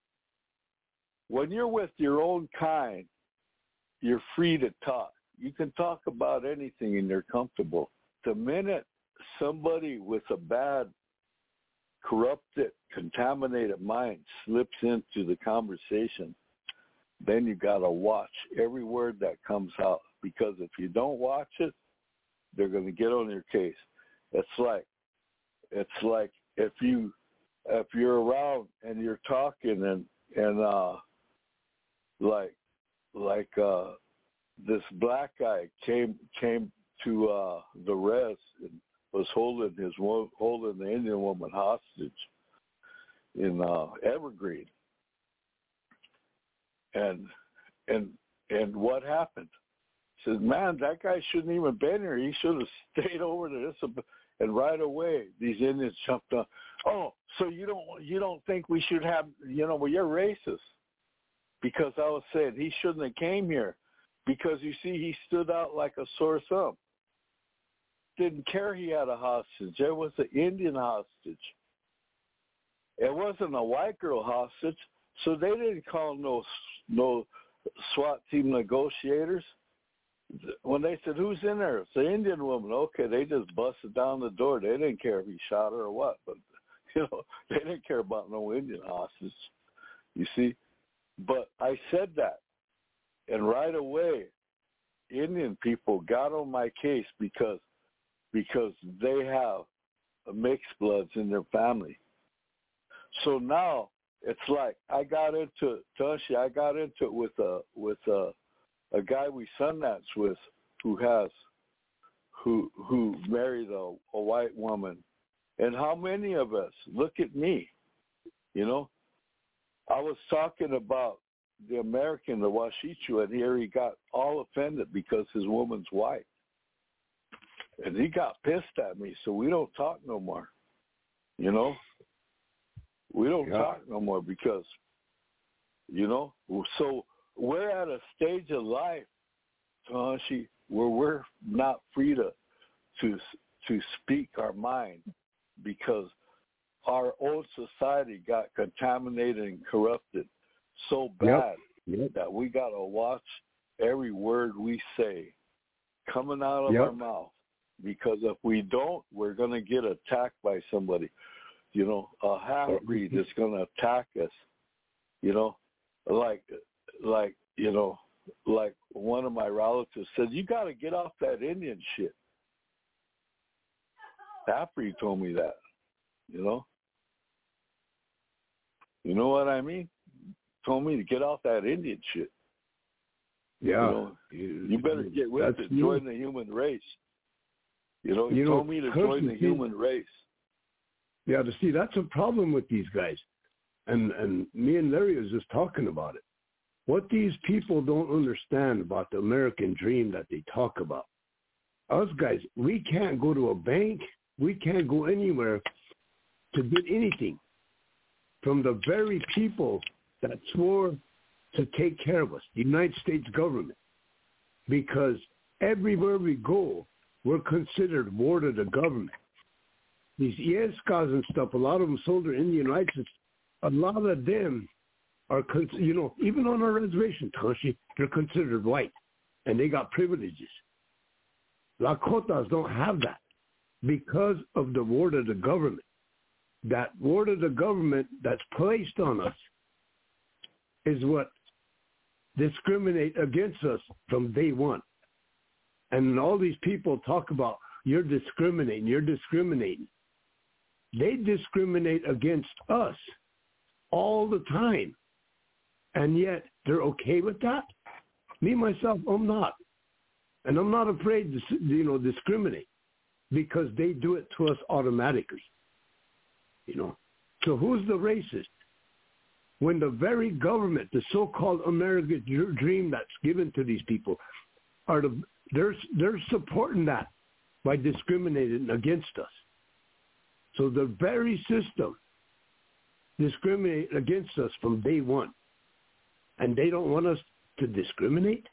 when you're with your own kind, you're free to talk. You can talk about anything and they're comfortable. The minute somebody with a bad, corrupted, contaminated mind slips into the conversation, then you got to watch every word that comes out, because if you don't watch it, they're going to get on your case. It's like, it's like if you, if you're around and you're talking and, and, uh, like, like, uh, this black guy came, came to, uh, the res and was holding his, holding the Indian woman hostage in, uh, Evergreen. And, and, and what happened? Says, man, that guy shouldn't even been here. He should have stayed over to this. And right away, these Indians jumped on. Oh, so you don't you don't think we should have, you know, well, you're racist. Because I was saying he shouldn't have came here. Because, you see, he stood out like a sore thumb. Didn't care he had a hostage. It was an Indian hostage. It wasn't a white girl hostage. So they didn't call no no SWAT team negotiators. When they said, who's in there? It's the Indian woman. Okay, they just busted down the door. They didn't care if he shot her or what. But, you know, they didn't care about no Indian hostage, you see. But I said that. And right away, Indian people got on my case because because they have mixed bloods in their family. So now it's like I got into Toshi, I got into it with a with a a guy we Sundance with who has who who married a, a white woman. And how many of us, look at me, you know, I was talking about the American, the Washichu, and here he got all offended because his woman's white. And he got pissed at me, so we don't talk no more, you know. We don't yeah. talk no more because, you know, so we're at a stage of life, Tahashi, where we're not free to to to speak our mind because our old society got contaminated and corrupted so bad yep. Yep. that we got to watch every word we say coming out of yep. our mouth, because if we don't, we're going to get attacked by somebody. You know, a half-breed is going to attack us, you know, like, like, you know, like one of my relatives said, you got to get off that Indian shit. Half-breed told me that, you know. You know what I mean? Told me to get off that Indian shit. Yeah. You know, you, you better get with it, join the human race. You know, you, you told know, me to join the human race. Yeah, to see, that's a problem with these guys. And and me and Larry was just talking about it. What these people don't understand about the American dream that they talk about. Us guys, we can't go to a bank. We can't go anywhere to get anything from the very people that swore to take care of us, the United States government. Because everywhere we go, we're considered ward of the government. These Iescas and stuff, a lot of them sold their Indian rights. A lot of them are, you know, even on our reservation, Tashi, they're considered white, and they got privileges. Lakotas don't have that because of the ward of the government. That ward of the government that's placed on us is what discriminate against us from day one. And all these people talk about, you're discriminating, you're discriminating. They discriminate against us all the time. And yet they're okay with that? Me, myself, I'm not. And I'm not afraid to, you know, discriminate because they do it to us automatically. You know, so who's the racist? When the very government, the so-called American dream that's given to these people, are the, they're, they're supporting that by discriminating against us. So the very system discriminates against us from day one. And they don't want us to discriminate.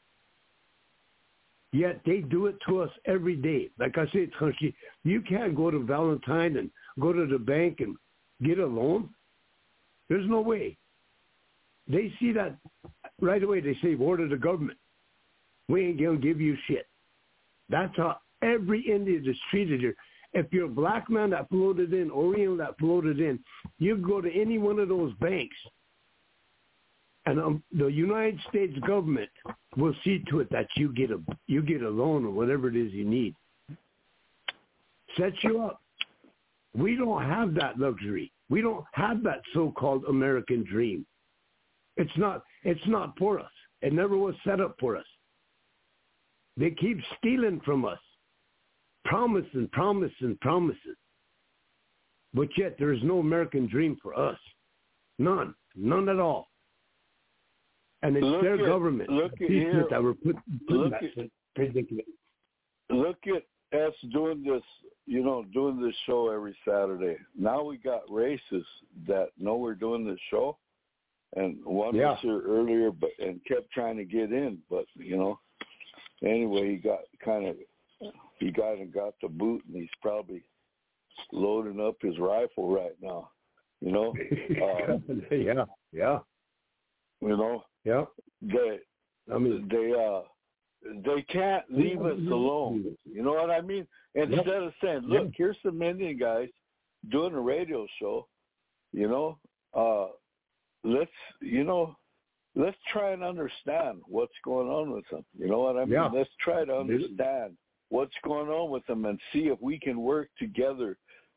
Yet they do it to us every day. Like I said, Tashi, you can't go to Valentine and go to the bank and get a loan. There's no way. They see that right away. They say, word of the government. We ain't going to give you shit. That's how every Indian is treated here. If you're a black man that floated in, Oriental that floated in, you go to any one of those banks, and um, the United States government will see to it that you get a you get a loan or whatever it is you need. Set you up. We don't have that luxury. We don't have that so-called American dream. It's not. It's not for us. It never was set up for us. They keep stealing from us. Promise and promise and promises. But yet there is no American dream for us. None. None at all. And it's look their at, government look at here, that were put, put look that at, predicament. Look at us doing this, you know, doing this show every Saturday. Now we got racists that know we're doing this show. And one yeah. was here earlier but and kept trying to get in. But, you know, anyway, he got kind of, he got and got the boot, and he's probably loading up his rifle right now, you know. Uh, yeah, yeah. You know, yeah. They, I mean, they, uh, they can't leave us alone. You know what I mean? Instead yep. of saying, look, yep. here's some Indian guys doing a radio show, you know, uh, let's, you know, let's try and understand what's going on with them. You know what I mean? Yeah. Let's try to understand what's going on with them and see if we can work together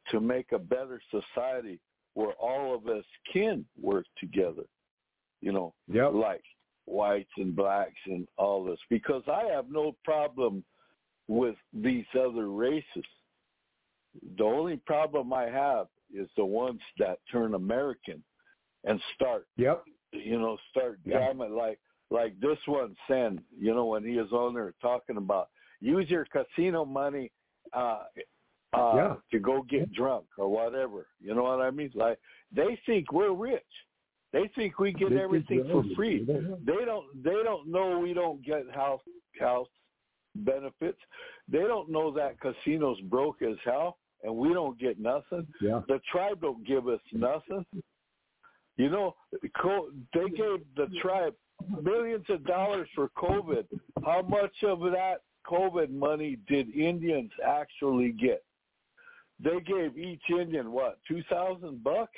to make a better society where all of us can work together, you know, yep. like whites and blacks and all this. Because I have no problem with these other races. The only problem I have is the ones that turn American and start, yep. you know, start yep. jamming like like this one, Sen, you know, when he was on there talking about use your casino money uh, uh, yeah. to go get drunk or whatever. You know what I mean? Like they think we're rich. They think we get they everything for free. They don't. They don't know we don't get house house benefits. They don't know that casinos broke as hell and we don't get nothing. Yeah. The tribe don't give us nothing. You know, they gave the tribe millions of dollars for COVID. How much of that COVID money did Indians actually get? They gave each Indian, what, two thousand bucks?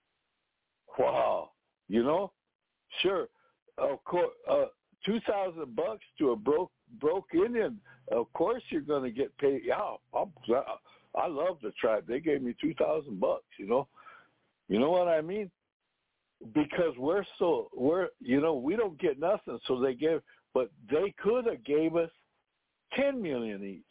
Wow. You know? Sure. Of course, uh, two thousand bucks to a broke broke Indian, of course you're going to get paid. Yeah, I'm, I love the tribe. They gave me two thousand bucks, you know? You know what I mean? Because we're so, we're, you know, we don't get nothing, so they gave, but they could have gave us ten million each.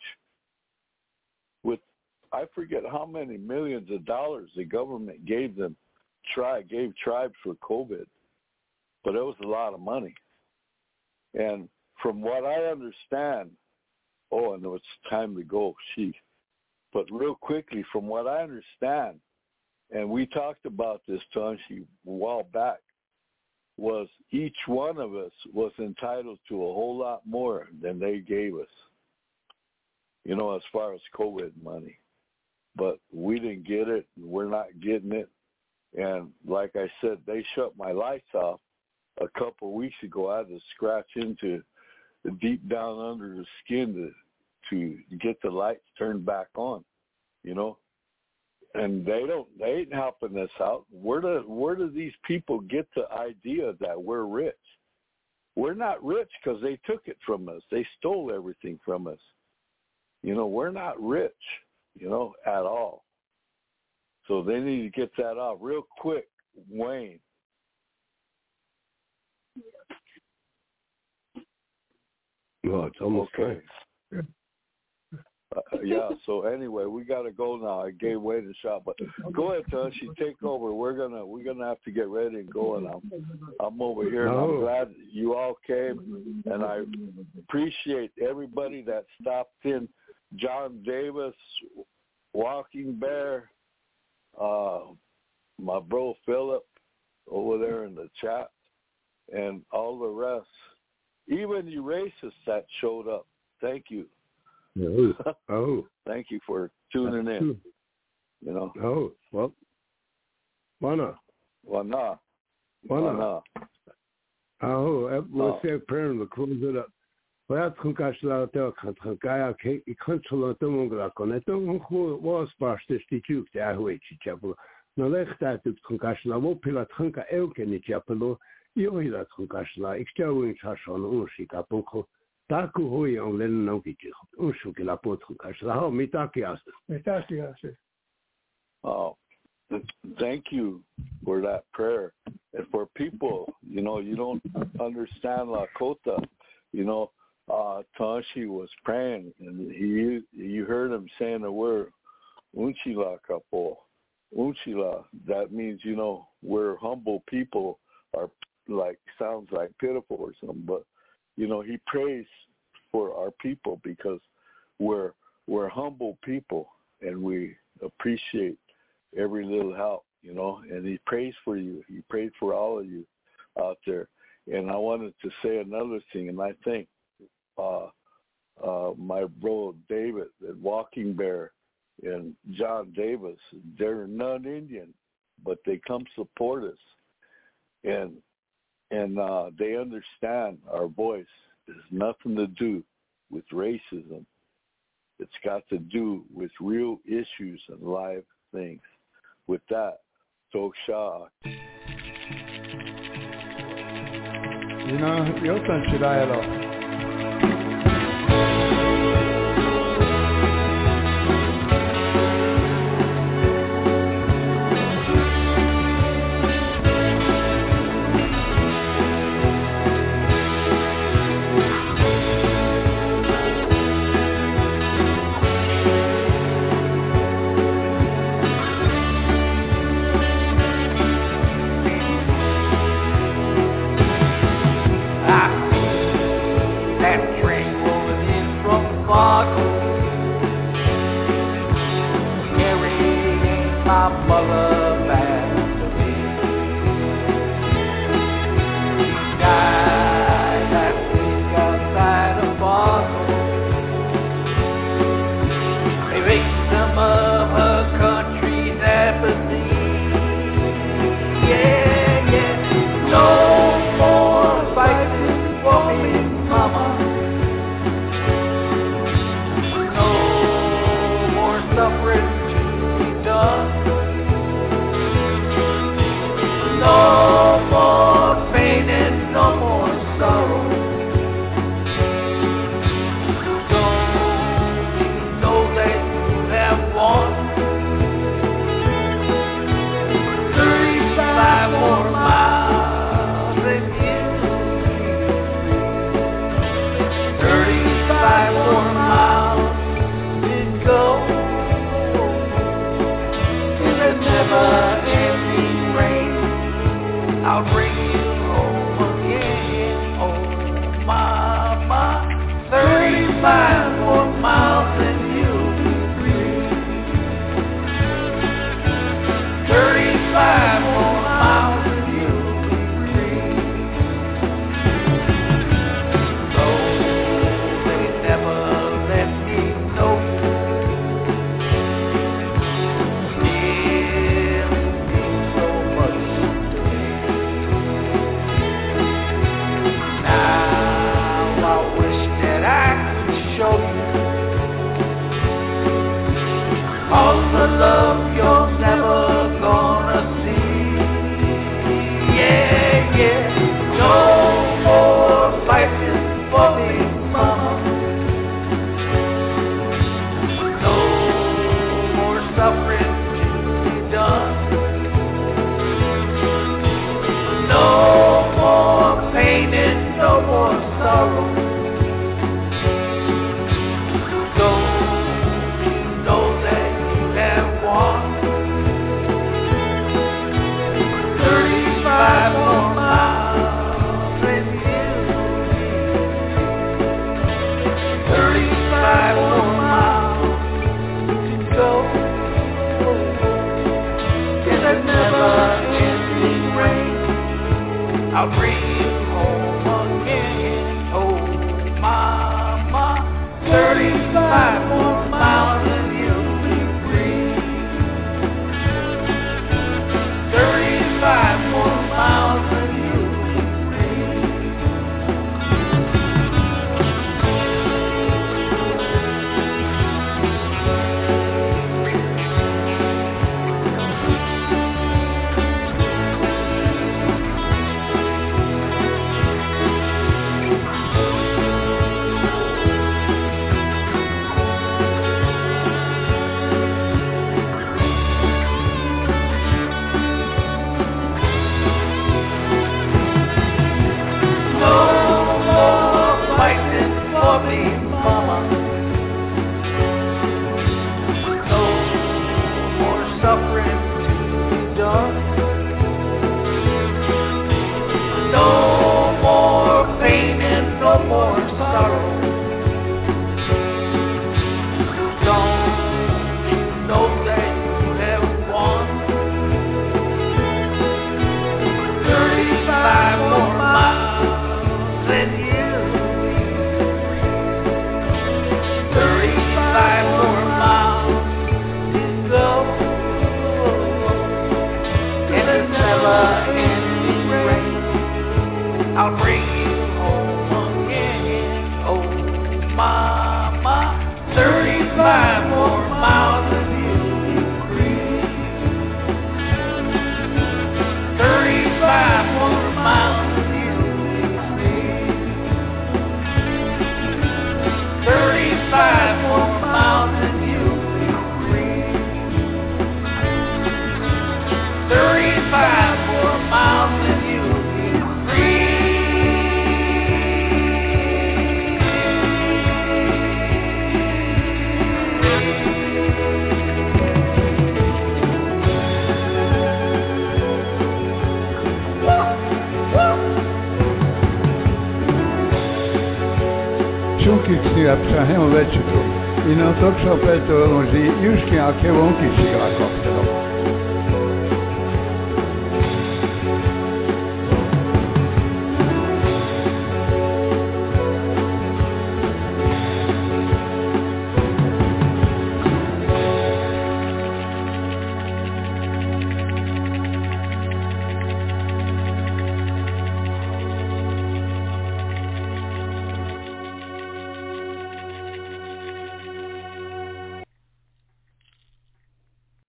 With, I forget how many millions of dollars the government gave them, tribe, gave tribes for COVID, but it was a lot of money. And from what I understand, oh, and it's time to go, she, but real quickly, from what I understand, and we talked about this, Tanshi, a while back, was each one of us was entitled to a whole lot more than they gave us, you know, as far as COVID money. But we didn't get it, and we're not getting it. And like I said, they shut my lights off a couple of weeks ago. I had to scratch into the deep down under the skin to to get the lights turned back on, you know. And they don't, they ain't helping us out. Where do, where do these people get the idea that we're rich? We're not rich because they took it from us. They stole everything from us. You know, we're not rich, you know, at all. So they need to get that off real quick, Wayne. Well, it's almost okay. Time. Uh, yeah, so anyway, we got to go now. I gave Wayne a shot, but go ahead, Toshi, take over. We're gonna we're gonna have to get ready and go. And I'm I'm over here, and I'm glad you all came, and I appreciate everybody that stopped in. John Davis, Walking Bear, uh, my bro Philip over there in the chat, and all the rest. Even you racists that showed up. Thank you. Oh, oh. Thank you for tuning That's in. True. You know. Oh, well, why not? Why not? Why not? not? Oh, we'll say a prayer to close it up. Well, that's when I said that I can't guy I can't control the mongrel on it. Don't who was past the statue that I wait chapel. No left that to concussion. I will pill at Hunka Elk in the chapel. You hear that concussion. I still in charge on Unshika Boko. Taku hui on len no kichi. Unshuki la pot concussion. How me takias. Me takias. Oh, thank you for that prayer. And for people, you know, you don't understand Lakota, you know, uh, Tanshi was praying, and he you heard him saying the word Unchila Kapo. Unchila, that means, you know, we're humble people, are like, sounds like pitiful or something, but, you know, he prays for our people because we're we're humble people, and we appreciate every little help, you know, and he prays for you. He prayed for all of you out there. And I wanted to say another thing, and I think uh, uh, my bro David at Walking Bear and John Davis, they're non-Indian, but they come support us. And and uh, they understand our voice has nothing to do with racism. It's got to do with real issues and live things. With that, Tok Shah. You know, you're considered kicsi hän on vetsittu. Minä on toksa pelto, on si juskin ake vonkin sigla kohtelo.